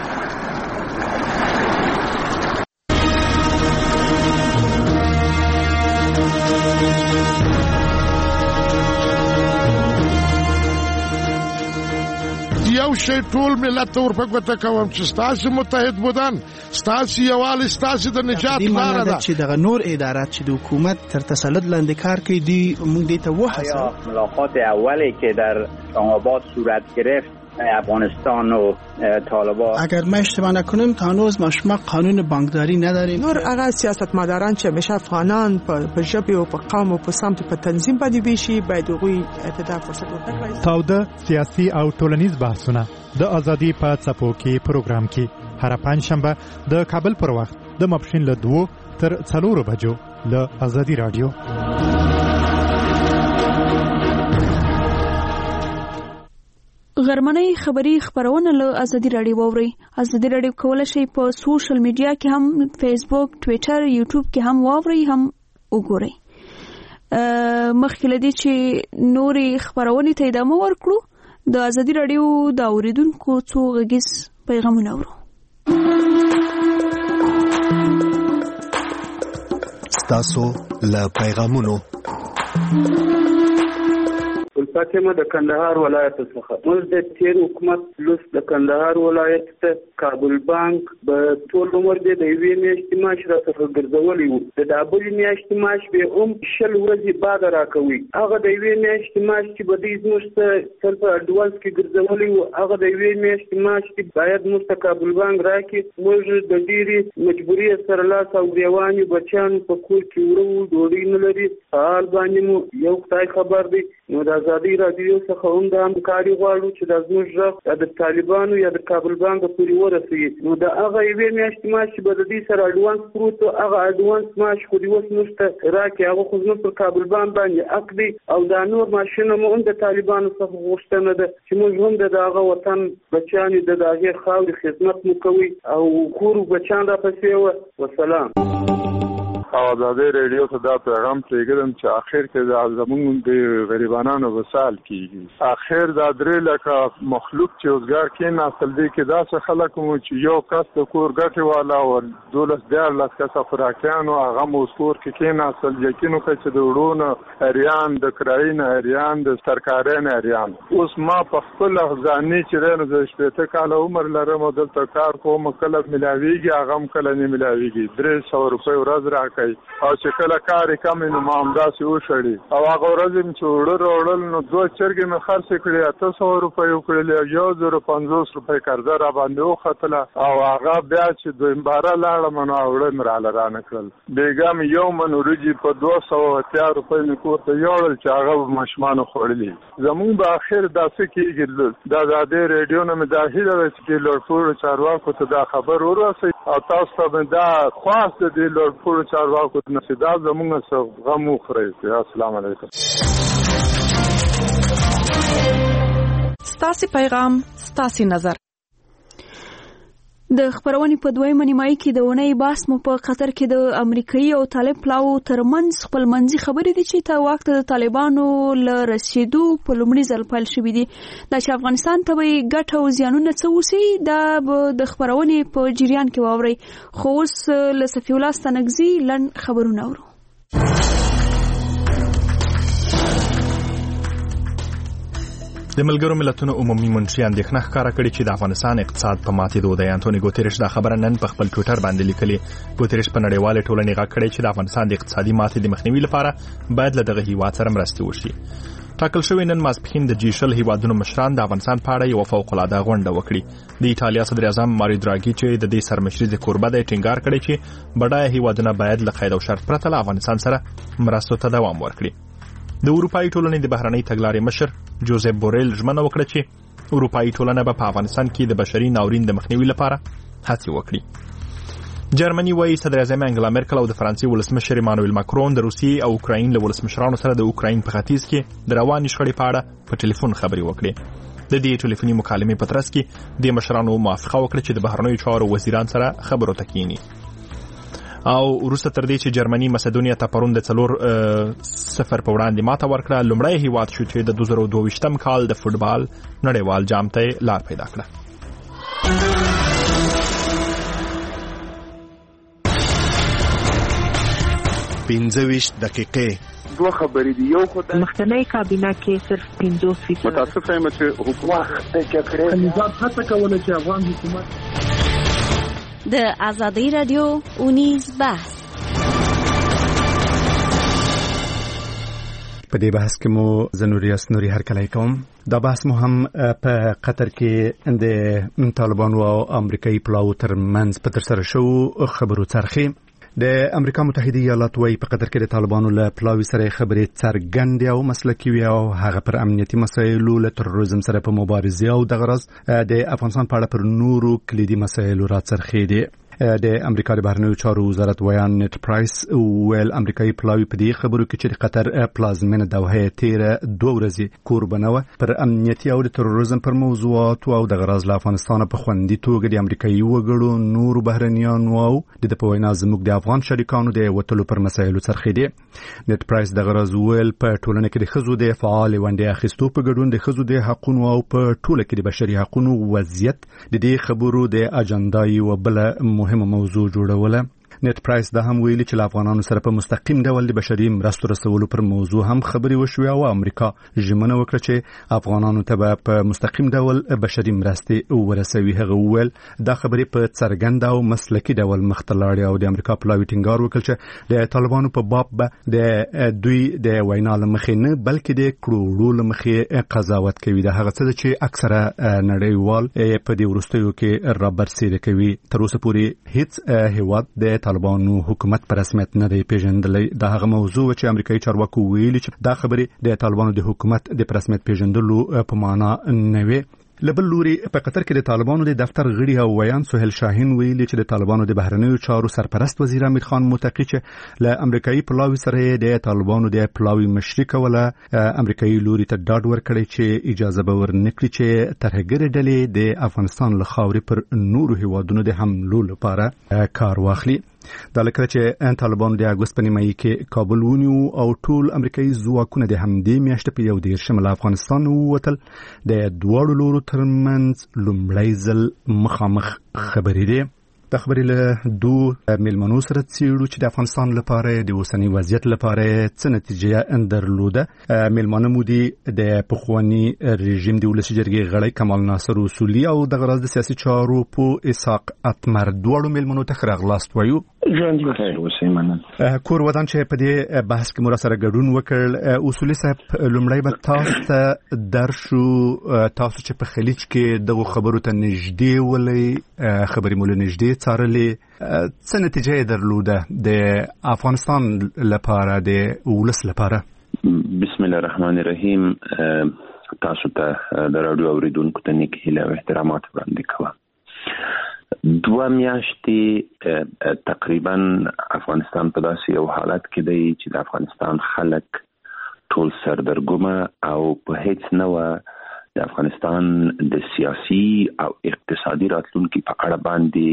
یو شی ټول ملت ته ورپګوته کوم چې ستاسو متحد بودن ستاسو یووالی ستاسو د نجات لاره ده چې دغه نور ادارات چې د حکومت تر تسلط لاندې کار کوي دی موږ دې ته وهڅوو. ملاقات اولی که در اسلام‌آباد صورت گرفت افغانستان و طالبان اگر ما اشتباه نکنیم تا هنوز ما قانون بانکداری نداریم. نور هغه سیاستمداران چې همیشه افغانان په ژبه او په قوم او په سمت په تنظیم باندې ویشي باید هغوی ارتدا فرصت ورکړي. تاوده سیاسي او ټولنیز بحثونه د ازادي په څپو کې پروګرام کې هر پنځشنبه د کابل پر وخت د ماپښین له دوه تر څلورو بجو له ازادي رادیو. غرمنۍ خبری خبرونه له ازادي رادیو ووري. ازادي رادیو کولای شي په سوشل میډیا کې هم فیسبوک، ټوئیټر، یوټیوب کې هم ووري هم وګورئ. مخکې لدی چې نوري خبرونه ته ادامه ورکړو د ازادي رادیو د اوریدونکو څو غږیز پیغامونه ورو. تاسو له پیغامونو فاطمه د کندهار ولایت څخه موږ د تیر حکومت لوس د کندهار ولایت ته کابل بانک به ټول عمر د یوې میاشتې معاش راڅخه ګرځولی وو. د دابلې میاشتې معاش به هم شل ورځې بعد راکوي. هغه د یوې میاشتې معاش چې به دوی زموږ ته تل په اډوانس کې ګرځولی وو هغه د یوې میاشتې معاش چې باید موږ ته کابل بانک راکړي. موږ د ډېرې مجبورۍ سره لاس او ګریوان یو بچیان په کور کې وړو ډوډۍ نه لري. حال باندې مو یو خدای خبر دی. نو د ازادي رادیو څخه هم د همکاري غواړو چې د زموږ غږ د طالبانو یا د کابل بانک پورې ورسوي. نو د هغه یوې میاشتې معاش چې به د دوی سره اډوانس پروت و هغه اډوانس معاش خو دې اوس موږ ته راکړي. هغه خو زموږ پر کابل بانک باندې حق دی او دا نور معاشونه مو هم د طالبانو څخه غوښتنه ده چې موږ هم د هغه وطن بچیانو د هغې خاورې خدمت مو کوي او کور بچیان راپسې وه. وسلام. ازادي رادیو ته دا پیغام پرېږدم چې اخر کې دا زموږ د غریبانو وسال کیږي. اخر دا درې لکه مخلوق چې اوسګار کې ناسل دی کې دا څه خلک مو چې یو کس د کور ګټي والا او دولس دیار لاس کس افراکیان او هغه مو کور کې کې ناسل یقینو کې چې د وړونو اریان د کراین اریان د سرکارین اریان. اوس ما په خپل ځاني چې رانه د شپږ کال عمر لرم او دلته کار کوم کله ملاویږي هغه کله نه ملاویږي. درې سوه روپۍ ورځ راکړي او چې کله کار کم نو ما همداسې وشړي او هغه ورځ چې وړل وړل نو دوه چرګې مې خرڅ کړې اته سوه روپۍ وکړلې یو زر پنځوس روپۍ قرضه را باندې وختله او هغه بیا چې دویم باره لاړم نو وړل مې راله رانه کړل. بېګا مې یو من وریجې په دوه سوه اتیا روپۍ مې کور ته یوړل چې هغه به ماشومانو خوړلي. زمونږ به اخر داسې کېږي د ازادۍ رادیو نه مې دا هیله ده چې لوړپوړو چارواکو ته دا خبر ورسوي او تاسو ته مې دا خواست د دې لوړپوړو چارواکو ته نصیدا زمونږ څه غم وخورئ. السلام علیکم. ستاسې پیغام ستاسې نظر. د خبرونې په دویمه نیمایي کې د اونۍ بحث مو په قطر کې د امریکایي او طالب پلاوو ترمنځ خپلمنځي خبرې دي چې ته واک ته د طالبانو له رسیدو په لومړي ځل پیل شوي دي. دا چې افغانستان ته به ګټه او زیانونه څه وسي دا به د خبرونې په جریان کې واورئ. خو اوس له صفي الله ستانکزي لنډ خبرونه اورو. د ملګرو ملتونو عمومي منشي اندېښنه ښکاره کړې چې د افغانستان اقتصاد په ماتېدو دی. انټونی ګوتریش دا خبره نن په خپل ټویټر باندې لیکلې. ګوتریش په نړیوالې ټولنې غږ کړی چې د افغانستان د اقتصادي ماتې د مخنیوي لپاره باید له دغه هیواد سره مرستې وشي. ټاکل شوی نن ماسپښین د جی شل هیوادونو مشران د افغانستان په اړه یو فوق العاده غونډه وکړي. د ایټالیا صدر اعظم ماریو دراګي چې د دې سرمشري د کوربه دی ټینګار کړی چې بډایه هیوادونه باید له قید او شرط پرته له افغانستان سره مرستو ته دوام ورکړي. د اروپאי ټولنې د بهرنۍ تګلارې مشر جوزف بوریل ژمنه وکړه چې اروپאי ټولنه به په افغانستان کې د بشري ناورین د مخنیوي لپاره هڅې وکړي. جرمني وايي صدر اعظم انګلا مرکل او د فرانسې ولسمشر ایمانوئل ماکرون د روسیې او اوکراین له ولسمشرانو سره د اوکراین په ختیځ کې د روانې شخړې په اړه په ټلیفون خبرې وکړې. د دې ټلیفوني مکالمې په ترڅ کې د مشرانو موافقه وکړه چې د بهرنیو چارو وزیران سره خبرو ته کېني. او وروسته تر دې چې جرمني مسدونیا ته پرون د څلور صفر په وړاندې ماته ورکړه، لومړی هیواد شو چې د دوه زره دوه ویشتم کال د فوټبال نړیوال جام ته لار پیدا کړه. پنځه ویشت دقیقې دوه خبرې دي. یو خو د مخکنی کابینه کې صرف پنځوس فیصد متاسفه یم چې حکومت د جګړې نظام هڅه کوله چې افغان حکومت د آزادی رادیو اونیز بحث. په دې بحث کې مو زنوري اسنوري هرکلی کوم. دا بحث مو هم په قطر کې د طالبانو او امریکایي پلاوو ترمنځ په ترسره شوو خبرو څرخي. د امریکا متحده ایالات وايي په قطر کې د طالبانو له پلاوي سره خبرې څرګندې او مسلکي وي او هغه پر امنیتي مسایلو له تروریزم سره په مبارزه او د غرض د افغانستان په اړه پر نورو کلیدي مسایلو را څرخي دي. د امریکا د بهرنیو چارو وزارت ویان نیټ پرایس ویل امریکایي پلاوي په دې خبرو کې چې د قطر پلازمینه دوحه تیره دوه ورځې کوربنه وه پر امنیتي او د تروریزم پر موضوعاتو او د غرض له افغانستان په خوندي توګه د امریکایي وګړو نورو بهرنیانو او د په وینا زموږ د افغان شریکانو د وټلو پر مسایلو څرخېدي. نیټ پرایس د غرض ویل په ټولنه کې د ښځو د فعال ونډې اخیستو په ګډون د ښځو د حقونو او په ټوله کې د بشري حقونو وضعیت د دې خبرو د اجنډا یوه بله مهمه موضوع جوړوله. نیټ پرایس دا هم ویلي چې له افغانانو سره په مستقیم ډول د بشري مرستو رسولو پر موضوع هم خبرې وشوې او امریکا ژمنه وکړه چې افغانانو ته به په مستقیم ډول بشري مرستې ورسوي. هغه وویل دا خبرې په څرګند او مسلکي ډول مخ ته لاړې او د امریکا پلاوي ټینګار وکړ چې د طالبانو په باب به د دوی د وینا له مخې نه بلکې د کړوړو له مخې قضاوت کوي. دا هغه څه چې اکثره نړیوال په دې وروستیو کې رابرسېره کوي. تر اوسه پورې هیڅ هیواد د طالبانو حکومت په رسمیت نه دی پیژندلی. دا هغه موضوع چې امریکایي چارواکو ویلي چې دا خبرې د طالبانو د حکومت د رسمیت پیژندلو په معنا نه وي. لبل لوري په قطر کې د طالبانو د دفتر غړي او ویان سهیل شاهین ویلي چې د طالبانو د بهرنیو چارو سرپرست وزیر امیر خان متقی چې له امریکایي پلاوي سره د طالبانو د پلاوي مشري کوله امریکایي لوري ته ډاډ ورکړی چې اجازه به ورنکړي چې ترهګرې ډلې د افغانستان له خاورې پر نورو هیوادونو د حملو لپاره کار واخلي. دا لکه چې طالبانو د اګوست په نیمایي کې کابل ونیو او ټول امریکایي ځواکونه د همدې میاشتې په یو دېرشم له افغانستان ووتل. د دواړو لورو ترمنځ لومړی ځل مخامخ خبرې دي. د خبرې له دوه میلمنو سره څېړو چې د افغانستان لپاره د اوسني وضعیت لپاره څه نتیجه درلوده. میلمانه مو دي د پخواني رژیم د ولسي جرګې غړی کمال ناصر اصولي او د غرض د سیاسي چارو په اسحاق اتمر دواړو میلمنو ته ښه راغلاست وایو. ژوند بخیر اوسئ. مننه. کور ودان چې په دې بحث کې مو راسره ګډون وکړ. اصولي صاحب لومړی به تاسو ته درشو تاسو چې په خلیج کې دغه خبرو ته نږدې ولې خبرې مو له نږدې څارلې څه نتیجه درلوده د افغانستان لپاره د ولس لپاره؟ بسم الله الرحمن الرحیم. تاسو ته د راډیو اوریدونکو ته نیک هیله او احترامات وړاندې کوم. دوه میاشتې تقریبا افغانستان په داسې یو حالت کې دی چې د افغانستان خلک ټول سردرګمه او په هیڅ نه و د افغانستان د سیاسي او اقتصادي راتلونکي په اړه باندې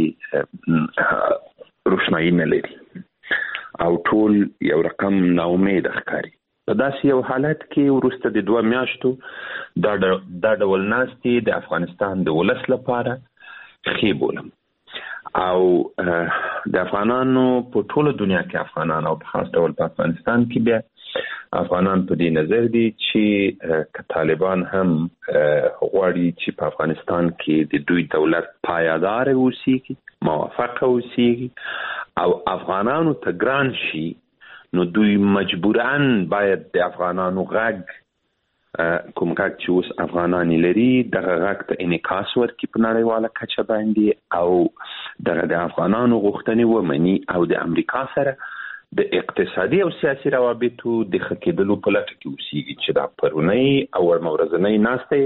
روښنايي نه لري او ټول یو رقم ناامید ښکاري. په داسې یو حالت کې وروسته د دوه میاشتو دا دا ډول ناستې د افغانستان د ولس لپاره ښې بولم او د افغانانو په ټوله دنیا کې افغانان او په خاص ډول په افغانستان کې بیا افغانان په دې نظر دي چې که طالبان هم غواړي چې په افغانستان کې د دوی دولت پایدار اوسیږي، موافقه اوسیږي او افغانانو ته ګران شي، نو دوی مجبوراً باید د افغانانو غږ کوم غږ چې اوس افغانان لري دغه غږ ته انعکاس ورکړي په نړیواله کچه باندې او دغه د افغانانو غوښتنې ومني او د امریکا سره د اقتصادي او سیاسي روابطو د ښه کېدلو په لټه کې اوسیږي چې دا پرونی او ورځنۍ ناسته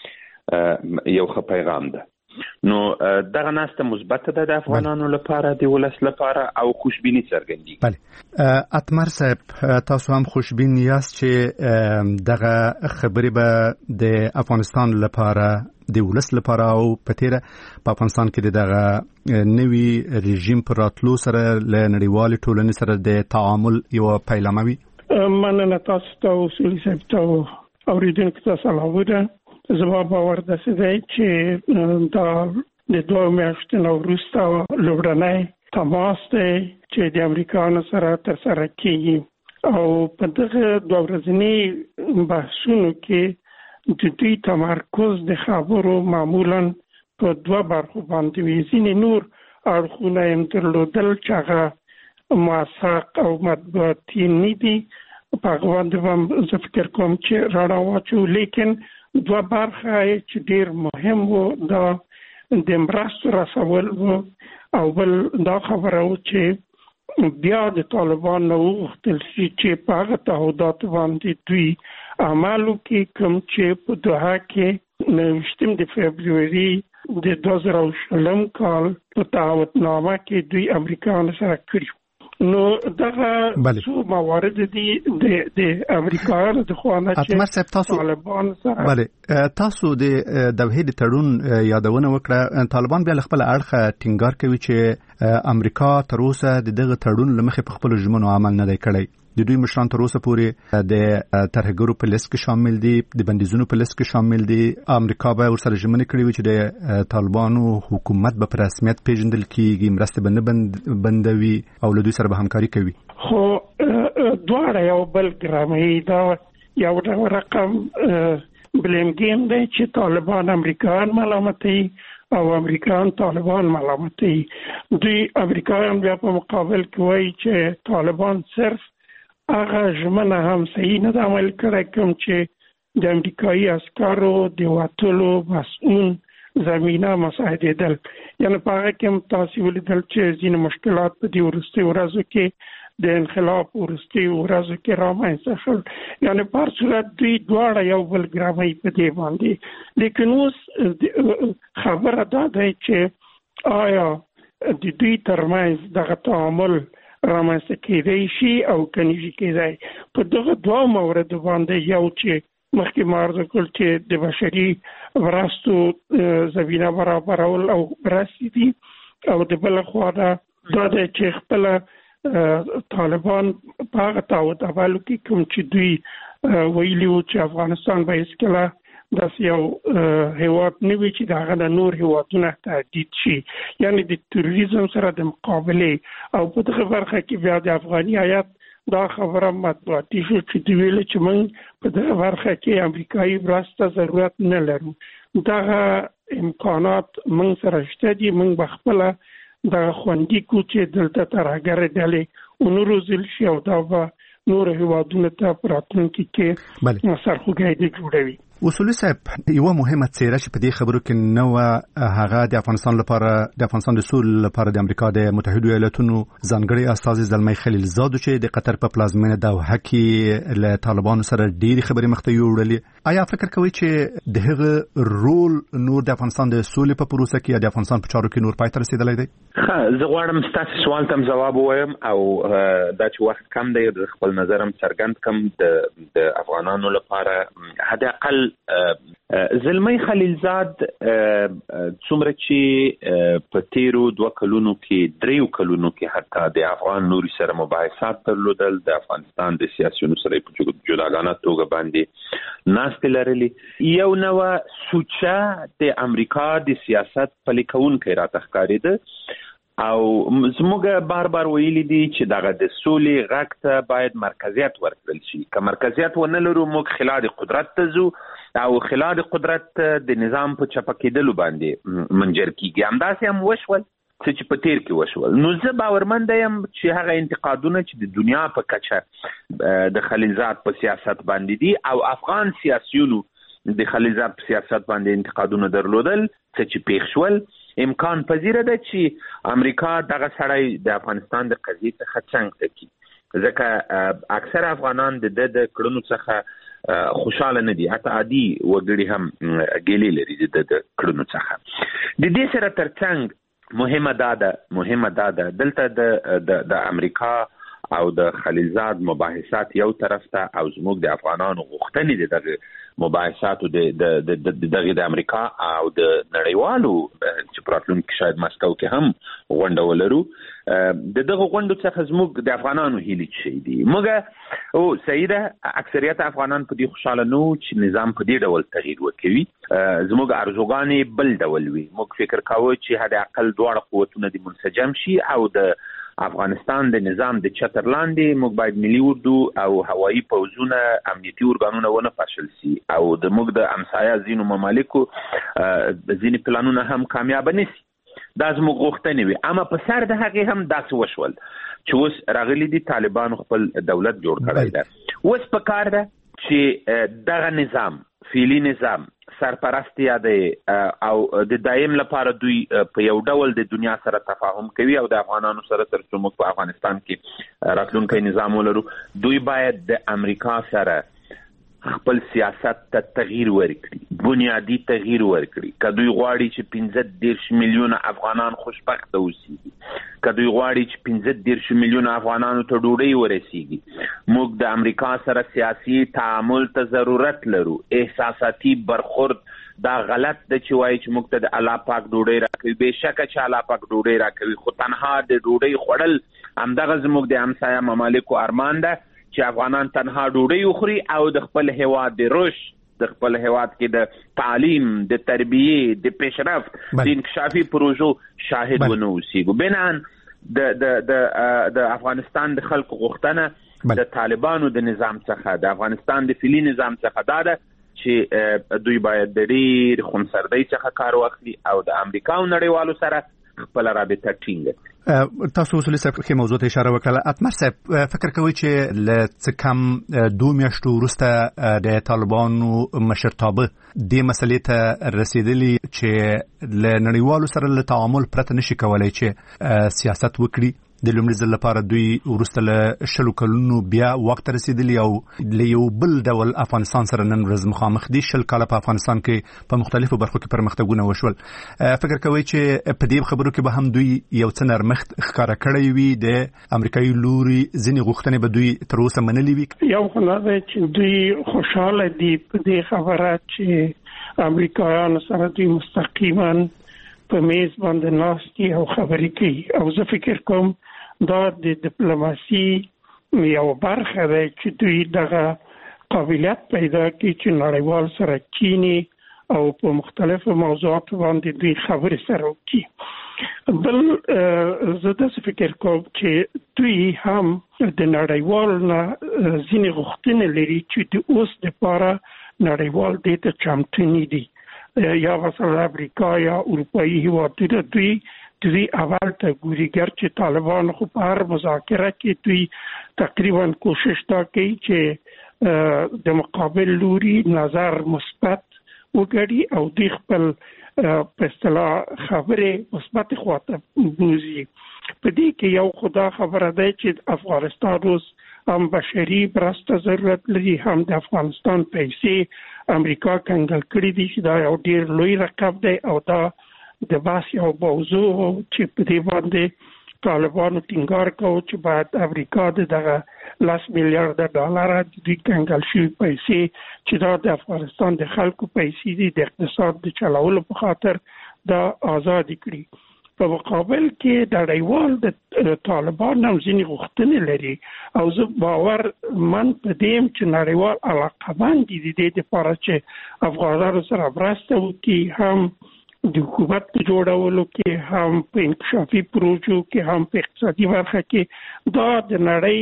یو ښه پیغام ده. نو دغه ناسته مثبته ده د افغانانو لپاره، د ولس لپاره او خوشبیني څرګندېږي. بله اتمر صاحب، تاسو هم خوشبین یاست چې دغه خبرې به د افغانستان لپاره د ولس لپاره او په تیره په افغانستان کې دغه نوي رژیم پر راتلو سره له نړیوالې ټولنې سره د تعامل یو پیلامه وي؟ مننه تاسو ته اصولي صاحب ته اوریدونکو ته سلام ده. زما باور داسې دی چې دا د دوه میاشتو نه وروسته لومړنی تماس دی چې د امریکایانو سره ترسره کېږي او په دغه دوه ورځني بحثونو کې د دوی تمرکز د خبرو معمولا په دوه برخو باندې وي. ځینې نور اړخونه یې درلودل چې هغه موثق او مطبوعاتي نه دي، په هغه باندې هم زه فکر کوم چې رڼا واچو، لیکن دوه برخه چې ډېر مهم و دا د مرستو رسول و او بل دا خبره و چې بیا د طالبان نه وغوښتل شي چې په هغه تعهداتو باندې دوی عمل وکړي کوم چې په دوحه کې نوشتم د فبروري د دوه زره شلم کال په تعهدنامه کې دوی امریکایانو سره کړي. نو دغه څو موارد دي د د امریکایانو د خوانه چې طالبان سره بله تاسو د دوحې د تړون یادونه وکړه. طالبان بیا خپل اړخه ټینګار کوي چې امریکا تر اوسه دغه تړون لمخې په خپل ژمنو عمل نه دی کړی. د دوی مشران تر اوسه پورې د ترهګرو په لیست کې شامل دي، د بندیزونو په لیست کې شامل دي. امریکا به ورسره ژمنې کړې وي چې د طالبانو حکومت به په رسمیت پیژندل کېږي، مرستې به نه بندوي او له دوی سره به همکاري کوي. خو دواړه یو بل ګرامي دا یو رقم بلیم گیم دی چې طالبان امریکایان ملامتوي او امریکایان طالبان ملامتوي. دوی امریکایان بیا په مقابل کې وایي چې طالبان صرف هغه ژمنه هم صحیح نه ده عمل کړی کوم چې د امریکایي عسکرو د وتلو مسؤل زمینه مساعدېدل. یعنې په هغه کې هم تاسو ولیدل چې ځینې مشکلات په دې وروستیو ورځو کې د انقلاب وروستیو ورځو کې رامنځته شول. یعنې په هر صورت دوی دواړه یو بل ګرامۍ په دې باندې. لیکن اوس خبره دا دی چې آیا د دوی ترمنځ دغه تعامل رامنځته کېدای شي او کنيږي کېدای. په دغه دوه موارد باندې یو چې مخکې ما عرض کړل چې د بشري مرستو زمینه برابرول او مرستې دي او د بل خوا دا دی چې خپل طالبان په هغه تعهد عملو کې کوم چې دوی ویلي وو چې افغانستان به هیڅکله داسې یو هیواد نه وي چې د هغه د نور هیوادونه تهدید شي، یعنې د تروریزم سره د مقابلې. او په دغه برخه کې بیا د افغاني هیات دا خبره مطبوعاتي شو چې دوی ویل چې موږ په دغه برخه کې امریکایي مرستې ضرورت نه لرو. دغه امکانات موږ سره شته دي، موږ به خپله دغه خوندي کړو چې دلته ترهګرې ډلې ونه روزل شي او دا به نور هیوادونو ته په راتلونکي کې سرخوږی جوړوي. اصولي صاحب، یو مهمه څیره چې په دې خبرو کې نو هغه د افغانستان لپاره د افغانستان د سول لپاره د امریکا د متحده ایالاتونو ځانګړي استازي زلمي خلیلزاد چې د قطر په پلازمینه دوحه کې له طالبانو سره ډېری خبرې مخته یوړلې. آیا فکر کوي چې د هغه رول نور د افغانستان د سولې په پروسه کې یا د افغانستان په چارو کې نور پای ته رسیدلی دی؟ ها، زه غواړم ستاسو سوال ته جواب ووایم او دا چې وخت کم دی خپل نظرم څرګند کم د د افغانانو لپاره حد اقل زلمی خلیلزاد څومره چې په تیرو دوه کلونو کې دریو کلونو کې حتی د افغان نوري سره مباحثات درلودل، د افغانستان د سیاسيونو سره په جداګانه توګه باندې ناستې لرلې، یو نوه سوچه د امریکا د سیاست پلي کوونکی راته ښکارېده او زموږ بار بار ویلي دي چې دغه د سولې غږ ته باید مرکزیت ورکړل شي. که مرکزیت ونه لرو موږ خلا د قدرت ته ځو او خلا د قدرت د نظام په چپه کېدلو باندې منجر کیږي. همداسې هم وشول چې په تیر کې وشول. نو زه باورمنده یم چې هغه انتقادونه چې د دنیا په کچه د خلیلزاد په سیاست باندې دي او افغان سیاسیونو د خلیلزاد په سیاست باندې انتقادونه درلودل څه چې پیښ شول، امکان پذیره ده چې امریکا دغه سړی د افغانستان د قضیې څخه څنګ ته کړي، ځکه اکثر افغانان د د کړنو څخه خوشاله نه دي، حتی عادي وګړي هم ګیلې لري د د کړنو څخه. د دې سره ترڅنګ مهمه دا ده مهمه دا ده دلته د د امریکا او د خلیلزاد مباحثات یو طرف ته او زموږ د افغانانو غوښتنې د دغه مباحثاتو د د دغه د امریکا او د نړیوالو چې پراتلونکي شاید ماسکو کې هم غونډه ولرو، د دغه غونډو څخه زموږ د افغانانو هیلې شي دي. موږ او سیده اکثریت افغانان په دې خوشاله نو چې نظام په دې ډول تغییر وکوي، زموږ ارزوګانې بل ډول وي. موږ فکر کاوه چې حد اقل دواړه قوتونه د منسجم شي او د افغانستان د نظام د چتر لاندې موږ باید ملي اردو او هوایي پوځونه امنیتي ارګانونه ونه پاشل سي او د موږ د همسایه ځینو ممالکو ځینې پلانونه هم کامیاب نشي. دا زموږ غوښتنې وي، اما په سر د هغې هم داسې وشول چې اوس راغلي دي طالبانو خپل دولت جوړ کړی ده. اوس په کار ده چې دغه نظام فعلي نظام سرپرست یادې او د دایم لپاره دوی په یو ډول د دنیا سره تفاهم کوي او د افغانانو سره تر څو موږ په افغانستان کې راتلونکی نظام ولرو، دوی باید د امریکا سره خپل سیاست ته تغییر ورکړي، بنیادی تغییر ورکړي. که دوی غواړي چې پنځه دېرش میلیونه افغانان خوشبخته اوسیږي، که دوی غواړي چې پنځه دېرش میلیونه افغانانو ته ډوډۍ ورسیږي، موږ د امریکا سره سیاسي تعامل ته ضرورت لرو. احساساتي برخورد دا غلط ده چې وایي چې موږ ته د الله پاک ډوډۍ راکوي. بېشکه چې الله پاک ډوډۍ راکوي، خو تنها د ډوډۍ خوړل همدغه زموږ د همسایه ممالکو ارمان ده چې افغانان تنها ډوډۍ وخوري او د خپل هیواد د رشد، د خپل هیواد کې د تعلیم، د تربیې، د پیشرفت، د انکشافي پروژو شاهد ونه اوسیږو. بنان د د د د افغانستان د خلکو غوښتنه د طالبانو د نظام څخه، د افغانستان د فعلي نظام څخه دا ده چې دوی باید د ډېر خونسردۍ څخه کار واخلي او د امریکا او نړیوالو سره خپل رابطه ټینګه کړي. تاسو اصولي صاحب کې موضوع ته اشاره وکړه. اتمر صاحب فکر کوي چې له څه کم دوه میاشتو وروسته د طالبانو مشرتابه دې مسلې ته رسیدلی چې له نړیوالو سره له تعامل پرته نشي کولای چې سیاست وکړي. د لومړي ځل لپاره دوی وروسته له شلو کلونو بیا وخت رسیدلی او له یو بل ډول افغانستان سره نن ورځ مخامخ دي. شل کاله په افغانستان کې په مختلفو برخو کې پرمختګونه وشول. فکر کوي چې په دې خبرو کې به هم دوی یو څه نرمښت ښکاره کړی وي، د امریکایي لوري ځینې غوښتنې به دوی تر اوسه منلي وي؟ یو خو دا دی چې دوی خوشحاله دي په دې خبره چې امریکایانو سره دوی مستقیما په میز باندې ناستي او خبرې کوي. او زه فکر کوم دا د ډیپلوماسي یو برخه ده چې دوی دغه قابلیت پیدا کړي چې نړیوال سره کینی او په مختلفو موضوعاتو باندې دوی خبرې سره وکړي. بل زه داسې فکر کوم چې دوی هم د نړیوال نه ځینې غوښتنې لري چې د اوس دپاره نړیوال دې ته چمتو نه دي، یا مثلا امریکا یا اروپایي هیوادونه دوی دوی اول ته ګوري. ګرچې طالبان خو په هر مذاکره کې دوی تقریبا کوشش دا کوي چې د مقابل لوري نظر مثبت وګړي او دوی خپل په اصطلاح خبرې مثبت خواته بوزي. په دې کې یو خدا خبره ده چې افغانستان اوس هم بشري مرسته ضرورت لري، هم د افغانستان پیسې امریکا کنګل کړي دي چې دا یو ډېر لوی رقم دی او دا د بحث یو موضوع چې په دې باندې طالبانو ټینګار کوي چې باید امریکا دغه لاس میلیارډ ډالر د دوی کنګل شوي پیسې چې دا د افغانستان د خلکو پیسې دي د اقتصاد د چلولو په خاطر دا آزاد کړي. په مقابل کې د نړیوال د طالبان هم ځینې غوښتنې لري او زه باور من په دې یم چې نړیوال علاقمند دي د دې دپاره چې افغانانو سره مرسته وکړي، هم د حکومت په جوړولو کې، هم په انکشافي پروژو کې، هم په اقتصادي برخه کې. دا د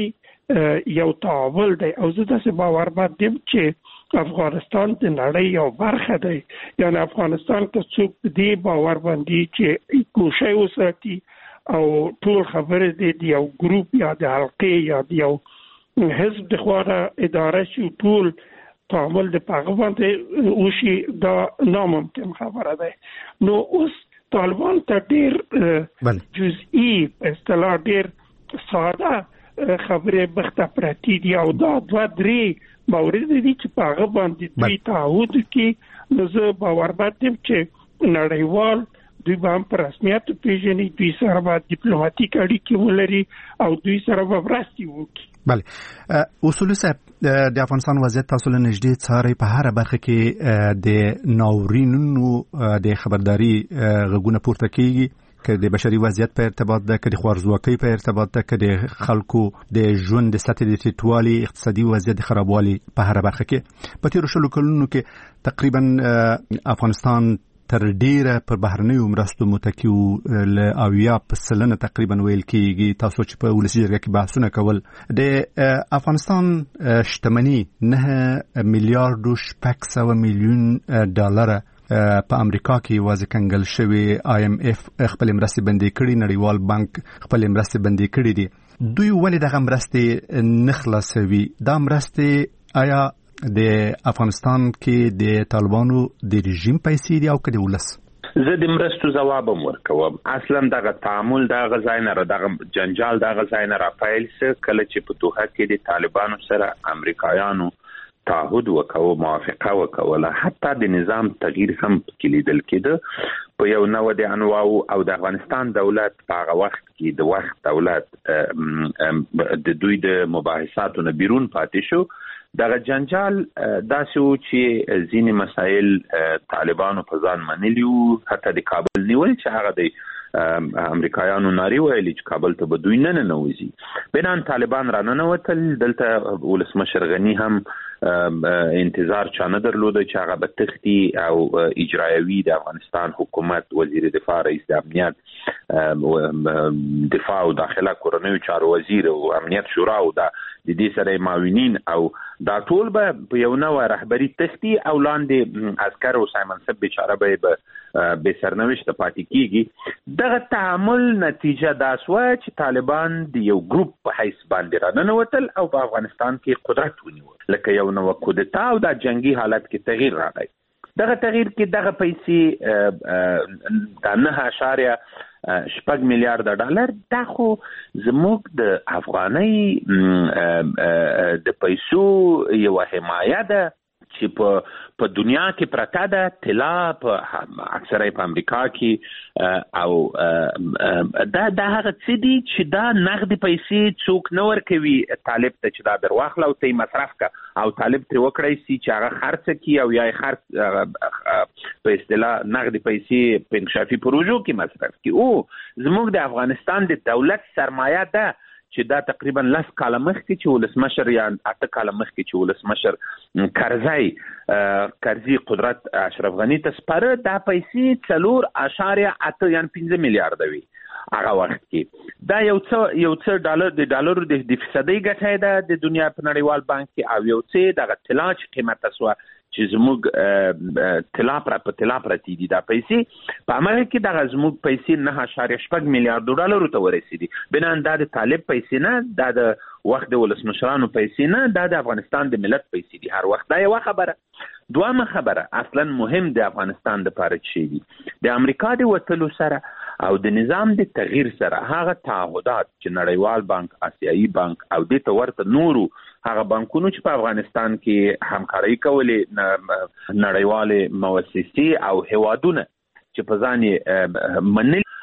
نړۍ یو تعامل دی او زه داسې باورمند یم چې افغانستان د نړۍ یو برخه دی. یعنی افغانستان که څوک په دې باور باندې چې ګوشه وساتي او ټول خبرې دي د یو ګروپ یا د حلقې یا د یو حزب د خوا اداره شي، ټول تعامل د پاغه باندې وشي، دا ناممکن خبره ده. نو اوس طالبان ته ډېر جزئی په اصطلاح ډېر ساده خبرې بخته پرتی دي او دا دوه درې مورد دي چې پاغه باندې دوی تعهد کوي. نو زه باورمند یم چې نړیوال دوی به هم په رسمیت پیژني، دوی سره به ډیپلوماټیک اړیکې ولري او دوی سره به مرستې وکړي. بله اصولي صاحب، د افغانستان وضعیت تاسو له نږدې څارئ. په هره برخه کې د ناورینونو د خبرداري غږونه پورته کیږي، که د بشري وضعیت په ارتباط ده، که د خوارځواکۍ په ارتباط ده، که د خلکو د ژوند د سطح د ټیټوالي، اقتصادي وضعیت د خرابوالي په هره برخه کې. په تیرو شلو کلونو کې تقریبا افغانستان تر ډیره پر بهرنیو مرستو متکی و، له اویا په سلنه تقریبا ویل کېږي. تاسو چې په ولسي جرګه کې بحثونه کول، د افغانستان شتمني نه میلیارډ و شپږ سوه میلیون ډالره په امریکا کې وضع کنګل شوی. آی ایم اف خپل مرستې بندي کړي، نړیوال بانک خپل مرستې بندي کړي دي. دوی ولې دغه مرستې نه خلاصوي؟ دا مرستې آیا د افغانستان کې د طالبانو د رژیم پیسې دي او که د ولس؟ زه د مرستو جواب ورکوم. اصلا دغه تعامل دغه ځای نه دغه جنجال دغه ځای نه راپیل سه کله چې په دوحه کې د طالبانو سره امریکایانو تعهد وکاو، موافقه وکوله، حتی د نظام تغییر هم پکې لیدل کېده. په یو نوع د انواعو او د افغانستان دولت په هغه وخت کې د وخت دولت د دوی د مباحثاتو نه بیرون پاتې شو. دغه جنجال داسې و چې ځینې مسایل طالبانو په ځان منلي وو، حتی د کابل نیول چې هغه د امریکایانو نارې ویلي چې کابل ته به دوی نه ننوځي. بنان طالبان را ننوتل. دلته ولسمشر غني هم انتظار چا نه درلوده چې هغه به تختی او اجرایوي د افغانستان حکومت، وزیر دفاع، رئیس د امنیت دفاع او داخله، کورنیو چارو وزیر او امنیت شورا او د دې سره معاونین او دا ټول به په یو نوع رهبری تختی او لاندې عسکر او سایمنصب بیچاره به به سرنوشت پاتې کیږي. دغه تعامل نتیجه دا شوه چې طالبان د یو ګروپ په حیث باندې را ننوتل او په افغانستان کې قدرت ونیول، لکه یو نوع کودتا او د جنگي حالت کې تغییر راغی. دغه تغییر کې دغه پیسې د نه اشاریه شپږ میلیارډ ډالر دا خو زموږ د افغانۍ د پیسو یو حمایه ده چې په په دنیا کې پرته ده. طلا په اکثره په امریکا کې او دا د هغه څه دي چې دا نغدي پیسې څوک نه ورکوي طالب ته چې دا درواخله او ته یې مصرف کړه او طالب ترې وکړی سي چې هغه خرڅ کړي او یا یې خرڅ په اصطلاح نغدي پیسې په انکشافي پروژو کې مصرف کړي. او زموږ د افغانستان د دولت سرمایه ده چې دا تقریبا لس کاله مخکې چې ولسمشر یا اته کاله مخکې چې ولسمشر کرزی کرزی قدرت اشرف غنی ته سپاره، دا پیسې څلور اشاریه اته یعنې پنځه میلیارډه وي هغه وخت کې. دا یو څه یو څه ډالر د ډالرو د فیصدۍ ګټه ده د دنیا په نړیوال بانک کې، او یو څه دغه طلا چې قیمته سوه چې زموږ طلا پر په طلا پرتی دي. دا پیسې په عمل کې دغه زموږ پیسې نه اشاریه شپږ میلیارډ ډالرو ته ورسېدي. بنان دا د طالب پیسې نه، دا د وخت د ولسمشرانو پیسې نه، دا د افغانستان د ملت پیسې دي هر وخت. دا یو خبره. دوامه خبره اصلا مهم د افغانستان د پاره چي دي د امریکا د وټلو سره او د نظام د تغییر سره هغه تعهدات چې نړیوال بانک، آسیایي بانک او د تورته نورو هغه بانکونو چې په افغانستان کې همکاري کولې، نړیوال مؤسسې او هوادونه چې په ځان منل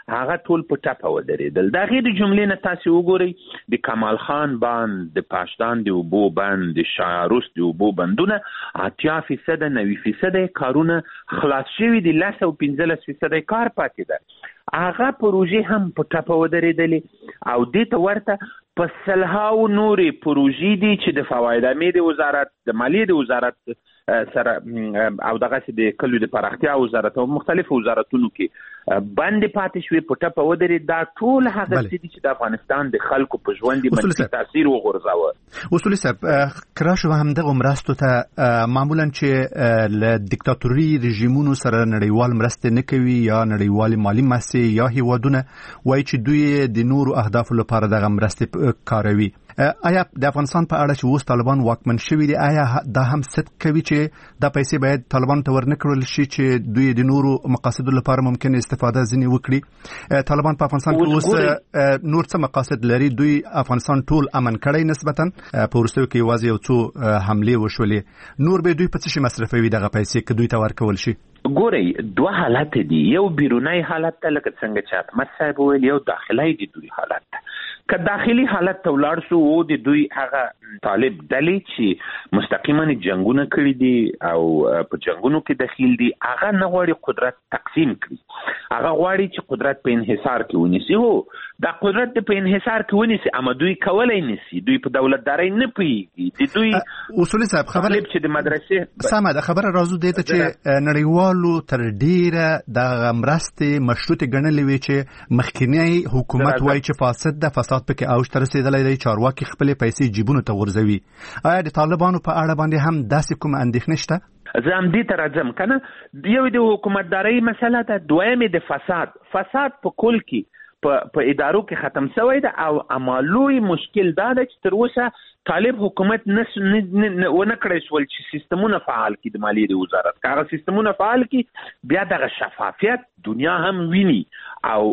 هغه ټول په ټپه ودرېدل. د هغې د جملې نه تاسې وګورئ د کمال خان بند، د پاشتان د اوبو بند، د شاروس د اوبو بندونه اتیا فیصده نوي فیصده کارونه خلاص شوي دي، لس او پنځلس فیصده کار پاتې ده. هغه پروژې هم په ټپه ودرېدلې او دې ته ورته په سلهاو نورې پروژې دي چې د فواید امید وزارت، د مالیې د وزارت سره او دغه د کلیو د پراختیا وزارت او مختلفو وزارتونو کې باندې پاتې شوې، په ټپه ودرېد. دا ټول هغه څه دي چې د افغانستان د خلکو په ژوند منفي تاثیر وغورځاوه. اصولي صاحب کراشو هم دغه مرستو ته معمولا چې له دیکتاتوري رژیمونو سره نړیوال مرستې نه کوي یا نړیوال مالی مرستې یا هیوادونه وایي چې دوی د نورو اهدافو لپاره دغه مرستې کاروي. آیا د افغانستان په اړه چې اوس طالبان واکمن شوي دي، آیا دا هم صدق کوي چې دا پیسې باید طالبان ته ورنکړل شي چې دوی د نورو مقاصدو لپاره ممکن استفاده ځینې وکړي؟ طالبان په افغانستان کې اوس نور څه مقاصد لري؟ دوی افغانستان ټول امن کړی نسبتا، په وروستیو کې یوازې یو څو حملې وشولې، نور به دوی په څه شي مصرفوي دغه پیسې که دوی ته ورکول شي؟ ګورئ دوه حالت دي، یو بیرونی حالت ته لکه څنګه چې احمد صاحب ویل، یو داخلي دي دوی حالت ته. که داخلي حالت ته ولاړ شو او د دوی هغه طالب ډلې چې مستقیما جنگونه کړي دي او په جنگونو کې دخیل دي، هغه نه غواړي قدرت تقسیم کړي، هغه غواړي چې قدرت په انحصار کې ونیسي. هو دا قدرت په انحصار کې ونیسي، اما دوی کولای نشي، دوی په دولتداري نه پوهیږي. د دوی اصولي صاحب خبره چې د مدرسې سمه ده، خبره راځو دې ته چې نړیوالو تر ډیره د مرستې مشروط ګڼلې وي چې مخکینی حکومت وایي چې فاسد ده، فساد پکې اوج ته رسېدلی دی، چارواکي خپلې پیسې جیبونو ته غورځوي. آیا د طالبانو په اړه باندې هم داسې کوم اندېښنه شته؟ زه هم دې ته راځم که نه. یو د حکومتدارۍ مسله ده، دویم د فساد. فساد په کل کې په ادارو کې ختم شوی ده او عملوي مشکل دا ده چې تر اوسه طالب حکومت نس ونه کړی شول چې سیستمونه فعال کړي د مالیې د وزارت. که هغه سیستمونه فعال کړي بیا دغه شفافیت دنیا هم ویني او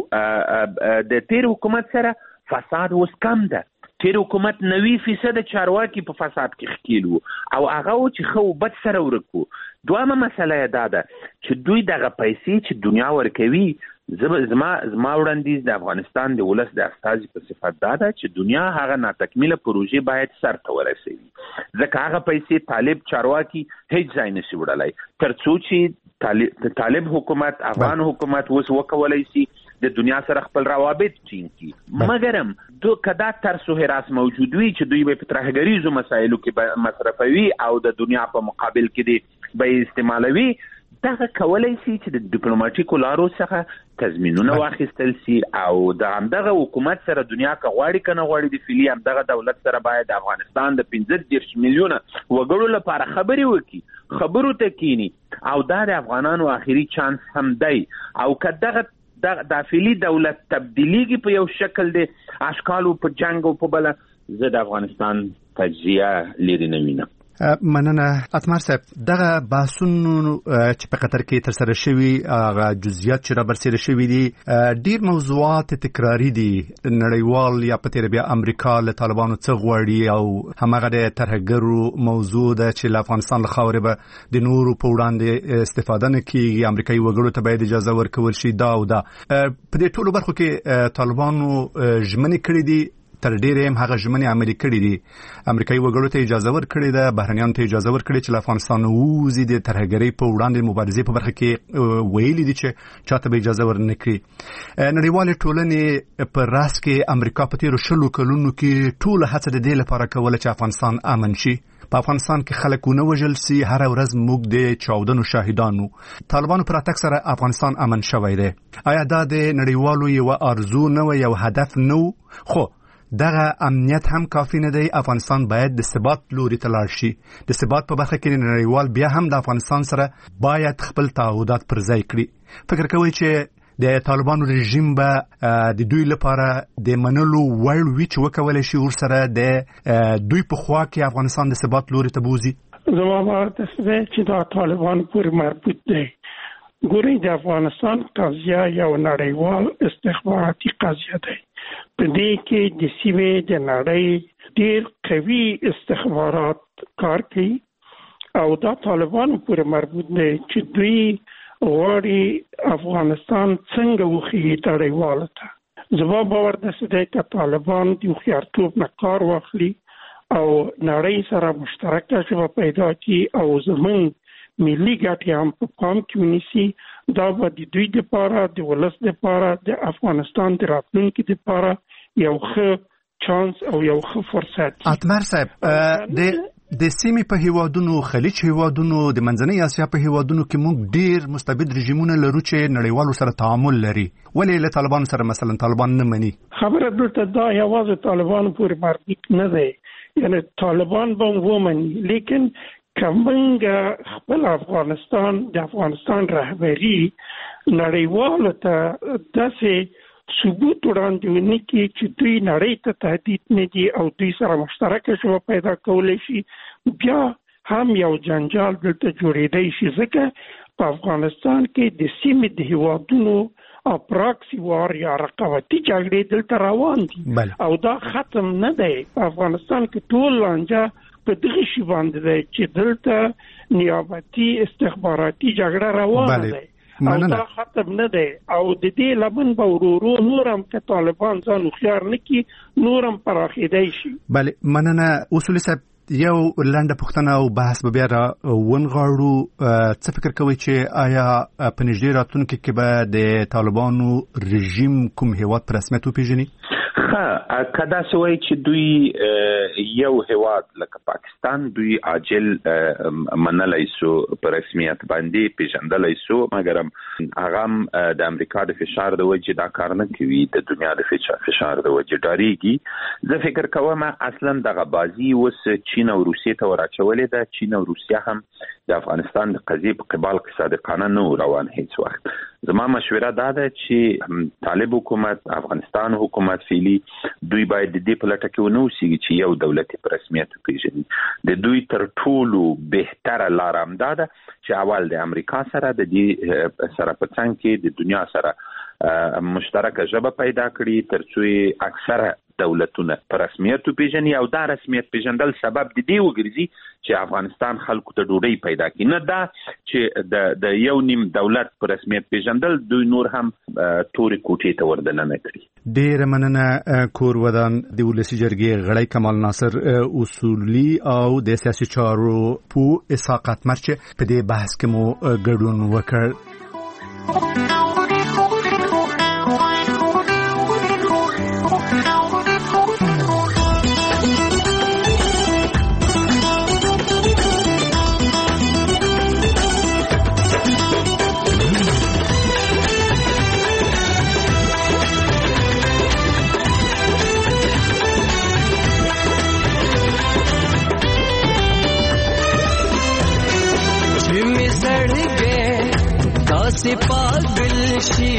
د تیر حکومت سره فساد اوس کم ده. تیر حکومت نوي فیصد چارواکي په فساد کې ښکیل وو او هغه و چې ښه و بد سره ورک وو. دویمه مسله یې دا ده چې دوی دغه پیسې چې دنیا ورکوي، زما زما وړاندیز د افغانستان د ولس د استازي په صفت دا ده چې دنیا هغه ناتکمیله پروژې باید سر ته ورسوي، ځکه هغه پیسې طالب چارواکي هیڅ ځای نشي وړلی تر څو چې طالب حکومت افغان حکومت اوس وکولی شي د دنیا سره خپل روابط ټینګ کړي. مګرم دو کدا ترس و هراس موجود وي چې دوی به په ترهګریزو مسایلو کې مصرفوي او د دنیا په مقابل کې دی به استعمالوي، دغه کولای شي چې د ډیپلوماټیکو لارو څخه تضمینونه واخیستل شي او د همدغه حکومت سره دنیا که غواړي که نه غواړي د فعلي همدغه دولت سره باید افغانستان د پنځه دېرش میلیونه وګړو لپاره خبرې وکړي، خبرو ته کینی او دا د افغانانو آخري چانس هم دی. او که دغه د فعلي دولت تبدیلیږي په یو شکل د اشکالو په جنگ او په بله، زه د افغانستان تجزیه لري نه وینم. مننه اتمر صاحب. دغه بحثونو چې په قطر کې تر سره شوي، هغه جزئیات چې را برسېره شوي دي، ډیر موضوعات تکراري دي. نړیوال یا په تېره بیا امریکا له طالبانو څه غواړي او هماغه د ترهګرو موضوع ده چې له افغانستان له خاورې به د نورو په وړاندې استفاده نه کېږي، امریکایي وګړو ته باید اجازه ورکول شي، دا او دا. په دې ټولو برخو کې طالبانو ژمنې کړې دي، تر ډیره هم هغه ژمنې عملي کړي دي. امریکایي وګړو ته اجازه ورکړې ده، بهرنیانو ته اجازه ورکړې چې له افغانستان ووځي، د ترهګرۍ په وړاندې مبارزې په برخه کې ویلي دي چې چاته به اجازه ورنه کړي. نړیوالې ټولنې په راس کې امریکا په تېرو شلو کلونو کې ټوله هڅه د دې لپاره کوله چې افغانستان امن شي. په افغانستان کې خلک ونه وژل سي، هر ورځ موږ د چاودنو شاهدانو. طالبانو پر اتک سره افغانستان امن شوی دی. آیا دا د نړیوالو یو ارزو نه و، یو هدف نه و؟ خو دغه امنیت هم کافی نه دی. افغانستان باید د ثبات لوري ته لاړ شي. د ثبات په برخه کې نړیوال بیا هم د افغانستان سره باید خپل تعهدات پر ځای کړي. فکر کوئ چې د طالبانو رژیم به د دوی لپاره د منلو وړ وي چې وکولی شي ورسره د دوی په خوا کې افغانستان د ثبات لوري ته بوځي؟ زما باور داسې دی چې دا طالبان پورې مربوط دی. ګورئ د افغانستان قضیه یو نړیوال استخباراتي قضیه دی. په دې کې د سیمې د نړۍ ډېر قوي استخبارات کار کوي او دا طالبانو پورې مربوط دی چې دوی غواړي افغانستان څنګه وخیږي نړیوالو ته. زما باور داسې دی که طالبان د هوښیارتوب نه کار واخلي او نړۍ سره مشترکه ژبه پیدا کړي او زموږ ملي ګټې هم په پام کې ونیسي، دا به د دوی دپاره د ولس دپاره د افغانستان د راتلونکي دپاره یو ښه چانس او یو ښه فرصت. اتمر صاحب د د سیمې په هیوادونو، خلیج هیوادونو، د منځنۍ اسیا په هیوادونو کې موږ ډیر مستبد رژیمونه لرو چې نړیوالو سره تعامل لري، ولې له طالبانو سره مثلا طالبان نه مني؟ خبره دلته دا یوازې طالبانو پورې مربوط نه دی، یعنی طالبان به ومني، لیکن کمنګ خپل افغانستان د افغانستان رهبری نړیوالو ته داسې ثبوت وړاندې ونی کی چې دوی نړۍ ته تهدید نه دي او دوی سره مشترکه ژبه پیدا کولی شي، بیا هم یو جنجال دلته جوړېدی شي، ځکه په افغانستان کې د سیمې د هیوادونو او پراکسی وار یا رقابتي جګړې دلته روان دي او دا ختم نه دی. په افغانستان کې ټول لانجه په دغه شی باندې دی چې دلته نیابتي استخباراتي جګړه روانه ده او دا ختم نه دی او د دې لمن به ورو نور هم که طالبان ځان هوښیار نه کړي نور هم پراخېدی شي. بله مننه. اصولي صاحب یو لنډه پوښتنه او بحث به بیا را ونغاړو، څه فکر کوئ چې آیا په نږدې راتلونکي کې به د طالبانو رژیم کوم هیواد په رسمیت وپېژني؟ ښه که داسې وایي چې دوی یو هیواد لکه پاکستان دوی عاجل منلی سو په رسمیت باندې پیژندلی سو، مګر هغه هم د امریکا د فشار د وجې دا کار نه کوي، د دنیا د فشار د وجې ډارېږي. زه فکر کوم اصلا دغه بازي اوس چین او روسیې ته وراچولې ده. چین او روسیه هم د افغانستان د قضیې په قبال کې صادقانه نه روان هیڅ وخت. زما مشوره دا ده چې طالب حکومت، افغانستان حکومت فعلي دوی باید د دې په لټه کې ونه اوسېږي چې یو دولت په رسمیت وپېژني. د دوی تر ټولو بهتره لاره همدا ده چې اول د امریکا سره د دې سره په څنګ کې د دنیا سره مشترکه ژبه پیدا کړي تر څو اکثره دولتونه په رسمیت وپېژني او دا رسمیت پېژندل سبب د دې وګرځي چې افغانستان خلکو ته ډوډۍ پیدا کړي، نه دا چې د د یو نیم دولت په رسمیت پېژندل دوی نور هم تورې کوټې ته وردننه کړي. ډېره مننه. کور ودان د ولسي جرګې غړی کمال ناصر اصولي او د سیاسي چارو پوه اسحاق اتمر چې په دې بحث کې مو ګډون وکړ. से पागल शी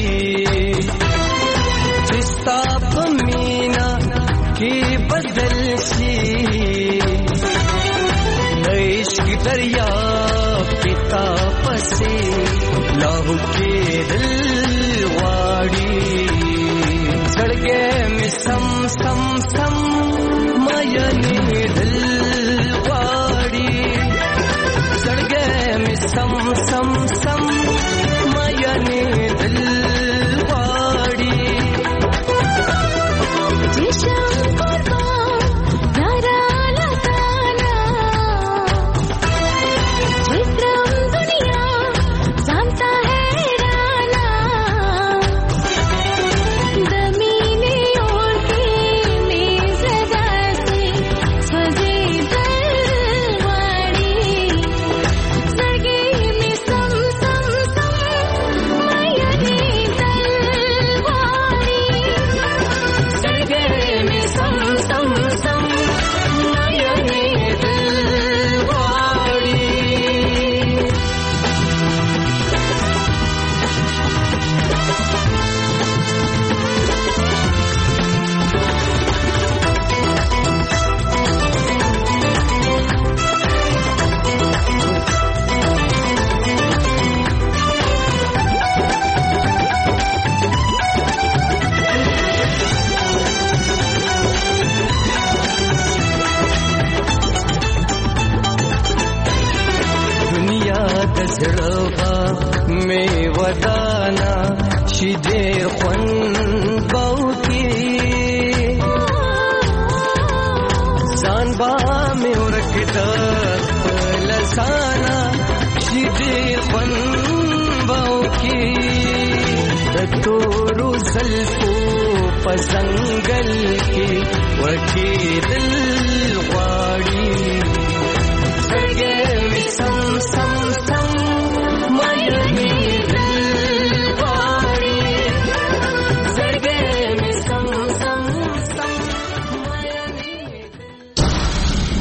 जिस्ता पमीना के बदल शी इश्क दरिया पिता पसे लहू के दिल वाड़ी सड़के में सम सम सम मयने दिल वाड़ी सड़के में सम सम सम मयने दिल वाड़ी می ودانا شي ډېر خوند باوکي ځان با می ورکړه لسانا شي ډېر خوند باوکي د تورو زلفو په ځنګل کې وکي دل